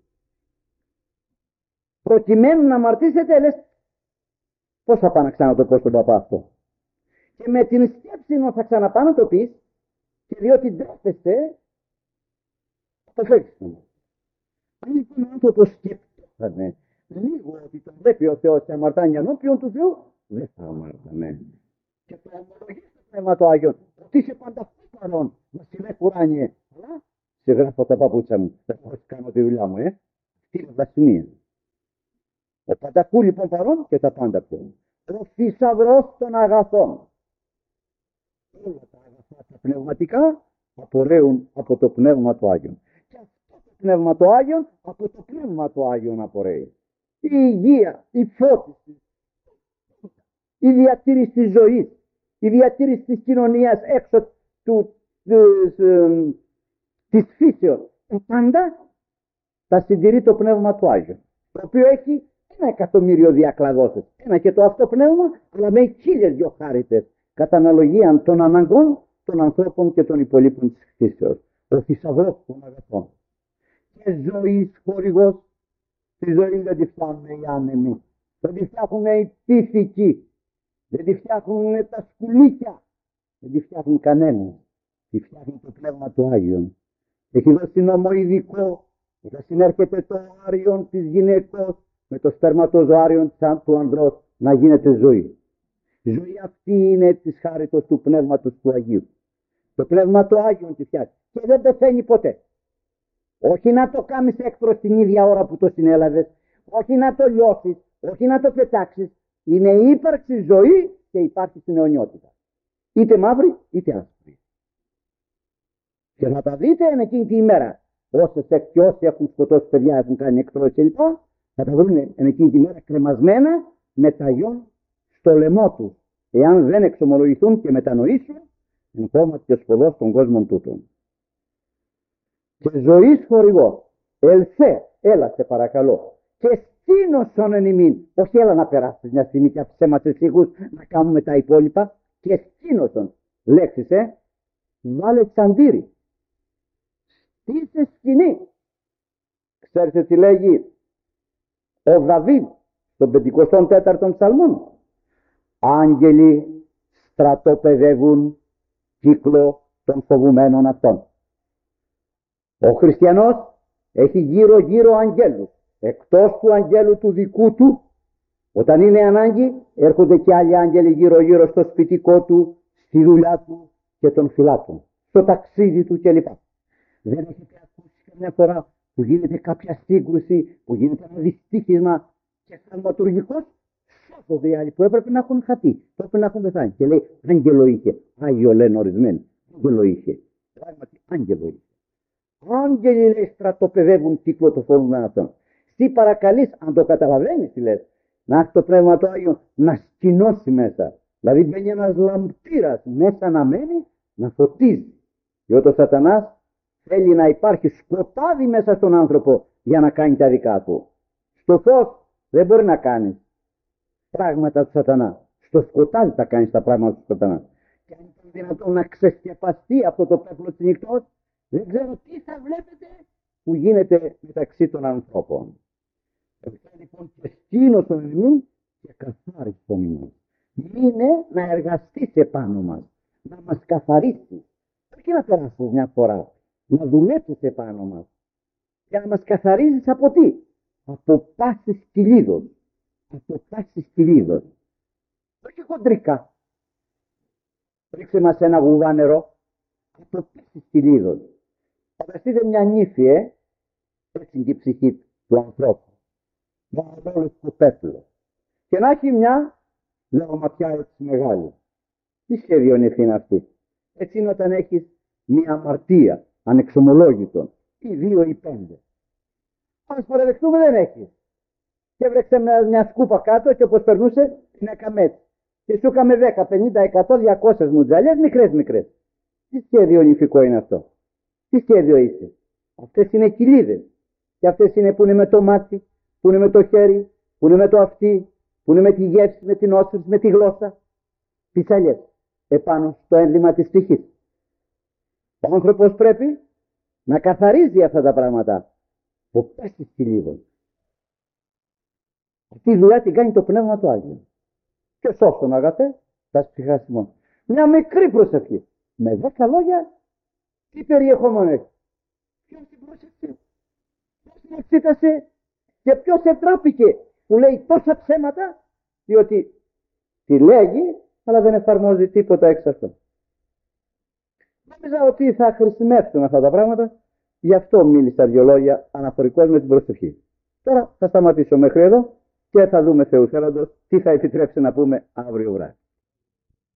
Προκειμένου να αμαρτήσετε, λες, πώς θα πάω να ξανατοπώ στον παπά αυτό? Και με την σκέψη μου θα ξαναπάω να το πεις, και διότι ντρέπεστε, το φέξτε. Αν λοιπόν ο άνθρωπος σκέφτεται λίγο ότι τον βλέπει ο Θεός σε αμαρτάνια ενώπιον του Θεού, δεν θα αμαρτάνε. Και το ομολογεί στο Πνεύμα του Άγιον, ότι είσαι πανταχού παρόν, βασιλέ ουράνιε. Αλλά σε γράφω τα παπούτσα μου, θα κάνω τη δουλειά μου, Τι είναι βλασφημία. Ο πανταχού λοιπόν παρόν και τα πάντα πλέον. Ο θησαυρός των αγαθών. Όλα τα αγαθά τα πνευματικά απορρέουν από το Πνεύμα του Άγιον. Και αυτό το Πνεύμα του Άγιον από το Πνεύμα του Άγιον απορρέει. Η υγεία, η φώτιση, η διατήρηση της ζωής, η διατήρηση της κοινωνίας έξω της φύσεως. Πάντα θα συντηρεί το Πνεύμα του Άγιον, το οποίο έχει 1.000.000 διακλαδώσεις. Ένα και το αυτό πνεύμα, αλλά με 1.000 χάριτες, κατά αναλογία των αναγκών των ανθρώπων και των υπολείπων της φύσεως. Ο θησαυρός των αγαθών. Και ζωής χορηγός, τη ζωή δεν τη φτιάχνουν οι άνεμοι, δεν τη φτιάχνουν οι πίθηκοι, δεν τη φτιάχνουν τα σκουλίκια, δεν τη φτιάχνουν κανένα. Τη φτιάχνει το Πνεύμα του Άγιον. Έχει δώσει νόμο ειδικό, θα συνέρχεται το άριον της γυναίκος με το σπερματοζωάριον του ανδρός να γίνεται ζωή. Η ζωή αυτή είναι της χάριτος του Πνεύματος του Αγίου. Το Πνεύμα του Άγιον τη φτιάχνει και δεν πεθαίνει ποτέ. Όχι να το κάνεις έκτρος την ίδια ώρα που το συνέλαβες, όχι να το λιώσεις, όχι να το πετάξεις. Είναι η ύπαρξη ζωή και υπάρχει στην αιωνιότητα. Είτε μαύρη είτε άσπρη. Και θα τα δείτε εκείνη την ημέρα. Όσοι έχουν σκοτώσει παιδιά, έχουν κάνει έκτρος κλπ. Θα τα βρουν εκείνη την ημέρα κρεμασμένα με ταγιόν στο λαιμό τους. Εάν δεν εξομολογηθούν και μετανοήσουν, εν κόμματι και σποδός των κόσμων τούτων. Και ζωής χορηγό, ελθέ, έλα σε παρακαλώ, και στήνωσον εν ημίν. Όχι έλα να περάσεις μια στιγμή και άφησέ μας εσύχους να κάνουμε τα υπόλοιπα. Και στήνωσον, λέξεις βάλε τσαντήρι, στήσε σκηνή. Ξέρετε τι λέγει ο Δαβίδ στον 54ο ψαλμόν? Άγγελοι στρατοπεδεύουν κύκλο των φοβουμένων αυτών. Ο χριστιανός έχει γύρω-γύρω αγγέλους. Εκτός του αγγέλου του δικού του, όταν είναι ανάγκη, έρχονται και άλλοι άγγελοι γύρω-γύρω στο σπιτικό του, στη δουλειά του και των φυλάτων, στο ταξίδι του κλπ. Δεν έχετε ακούσει καμιά φορά που γίνεται κάποια σύγκρουση, που γίνεται ένα δυστύχισμα και θαυματουργικός σώθονται οι άλλοι που έπρεπε να έχουν χαθεί, έπρεπε να έχουν πεθάνει. Και λέει, άγγελο είχε. Άγιο λένε ορισμένοι. Άγγελο είχε. Πράγματι, άγγελο είχε. Άγγελοι, λέει, στρατοπεδεύουν κυκλοτοφόρουν με αυτόν. Τι παρακαλείς, αν το καταλαβαίνεις, τι λες, να έχει το Πνεύμα το Άγιο να σκηνώσει μέσα. Δηλαδή μπαίνει ένας λαμπτήρας μέσα να μένει, να φωτίζει. Διότι ο Σατανάς θέλει να υπάρχει σκοτάδι μέσα στον άνθρωπο για να κάνει τα δικά του. Στο φως δεν μπορεί να κάνει πράγματα του Σατανά. Στο σκοτάδι θα κάνει τα πράγματα του Σατανά. Και αν είναι δυνατόν να ξεσκεπαστεί αυτό το πέπλο της νυχτός, δεν ξέρω τι θα βλέπετε που γίνεται μεταξύ των ανθρώπων. Ευχαριστώ λοιπόν και σκήνωσον εμείς και καθάριστον εμείς. Είναι να εργαστείς επάνω μας, να μας καθαρίσεις. Όχι να περάσεις μια φορά, να δουλέψεις επάνω μας και να μας καθαρίζεις από τι? Από πάσης κυλίδος. Από πάσης κυλίδος. Όχι χοντρικά. Ρίξε μας ένα γουβά νερό. Από πάσης κυλίδος. Φανταστείτε μια νύφη, έτσι είναι και η ψυχή του ανθρώπου. Να όλο το πέπλο. Και να έχει μια λαοματιά έτσι μεγάλη. Τι σχέδιο νύφη είναι αυτή? Έτσι είναι όταν έχεις μια αμαρτία ανεξομολόγητον, ή 2 ή 5. Αν σπορευεχτούμε δεν έχεις. Και έβρεξε μια σκούπα κάτω και όπως περνούσε την έκαμε έτσι. Και σου έκαμε 10, 50, 100, 200 μουτζαλιές μικρές. Τι σχέδιο νηφικό είναι αυτό? Τι σχέδιο είσαι? Αυτές είναι κοιλίδες. Και αυτές είναι που είναι με το μάτι, που είναι με το χέρι, που είναι με το αυτί, που είναι με τη γεύση, με την όστρηση, με τη γλώσσα. Πιτσαλιές επάνω στο ένδυμα της ψυχής. Ο άνθρωπος πρέπει να καθαρίζει αυτά τα πράγματα. Ο πέστης κοιλίδων. Αυτή η δουλειά την κάνει το Πνεύμα του Άγιο. Και σώσον αγαθέ, θα ψυχάσει μόνο. Μια μικρή προσευχή. Με 10 λόγια, τι περιεχόμενο έχει? Ποιος την πρόσεξε? Ποιος την εξήτασε? Και ποιος ετράπηκε που λέει τόσα ψέματα? Διότι τη λέγει, αλλά δεν εφαρμόζει τίποτα έξω αυτό. Νόμιζα ότι θα χρησιμεύσουν αυτά τα πράγματα, γι' αυτό μίλησα 2 λόγια αναφορικώς με την προσευχή. Τώρα θα σταματήσω μέχρι εδώ και θα δούμε Θεού θέλοντος τι θα επιτρέψει να πούμε αύριο βράδυ.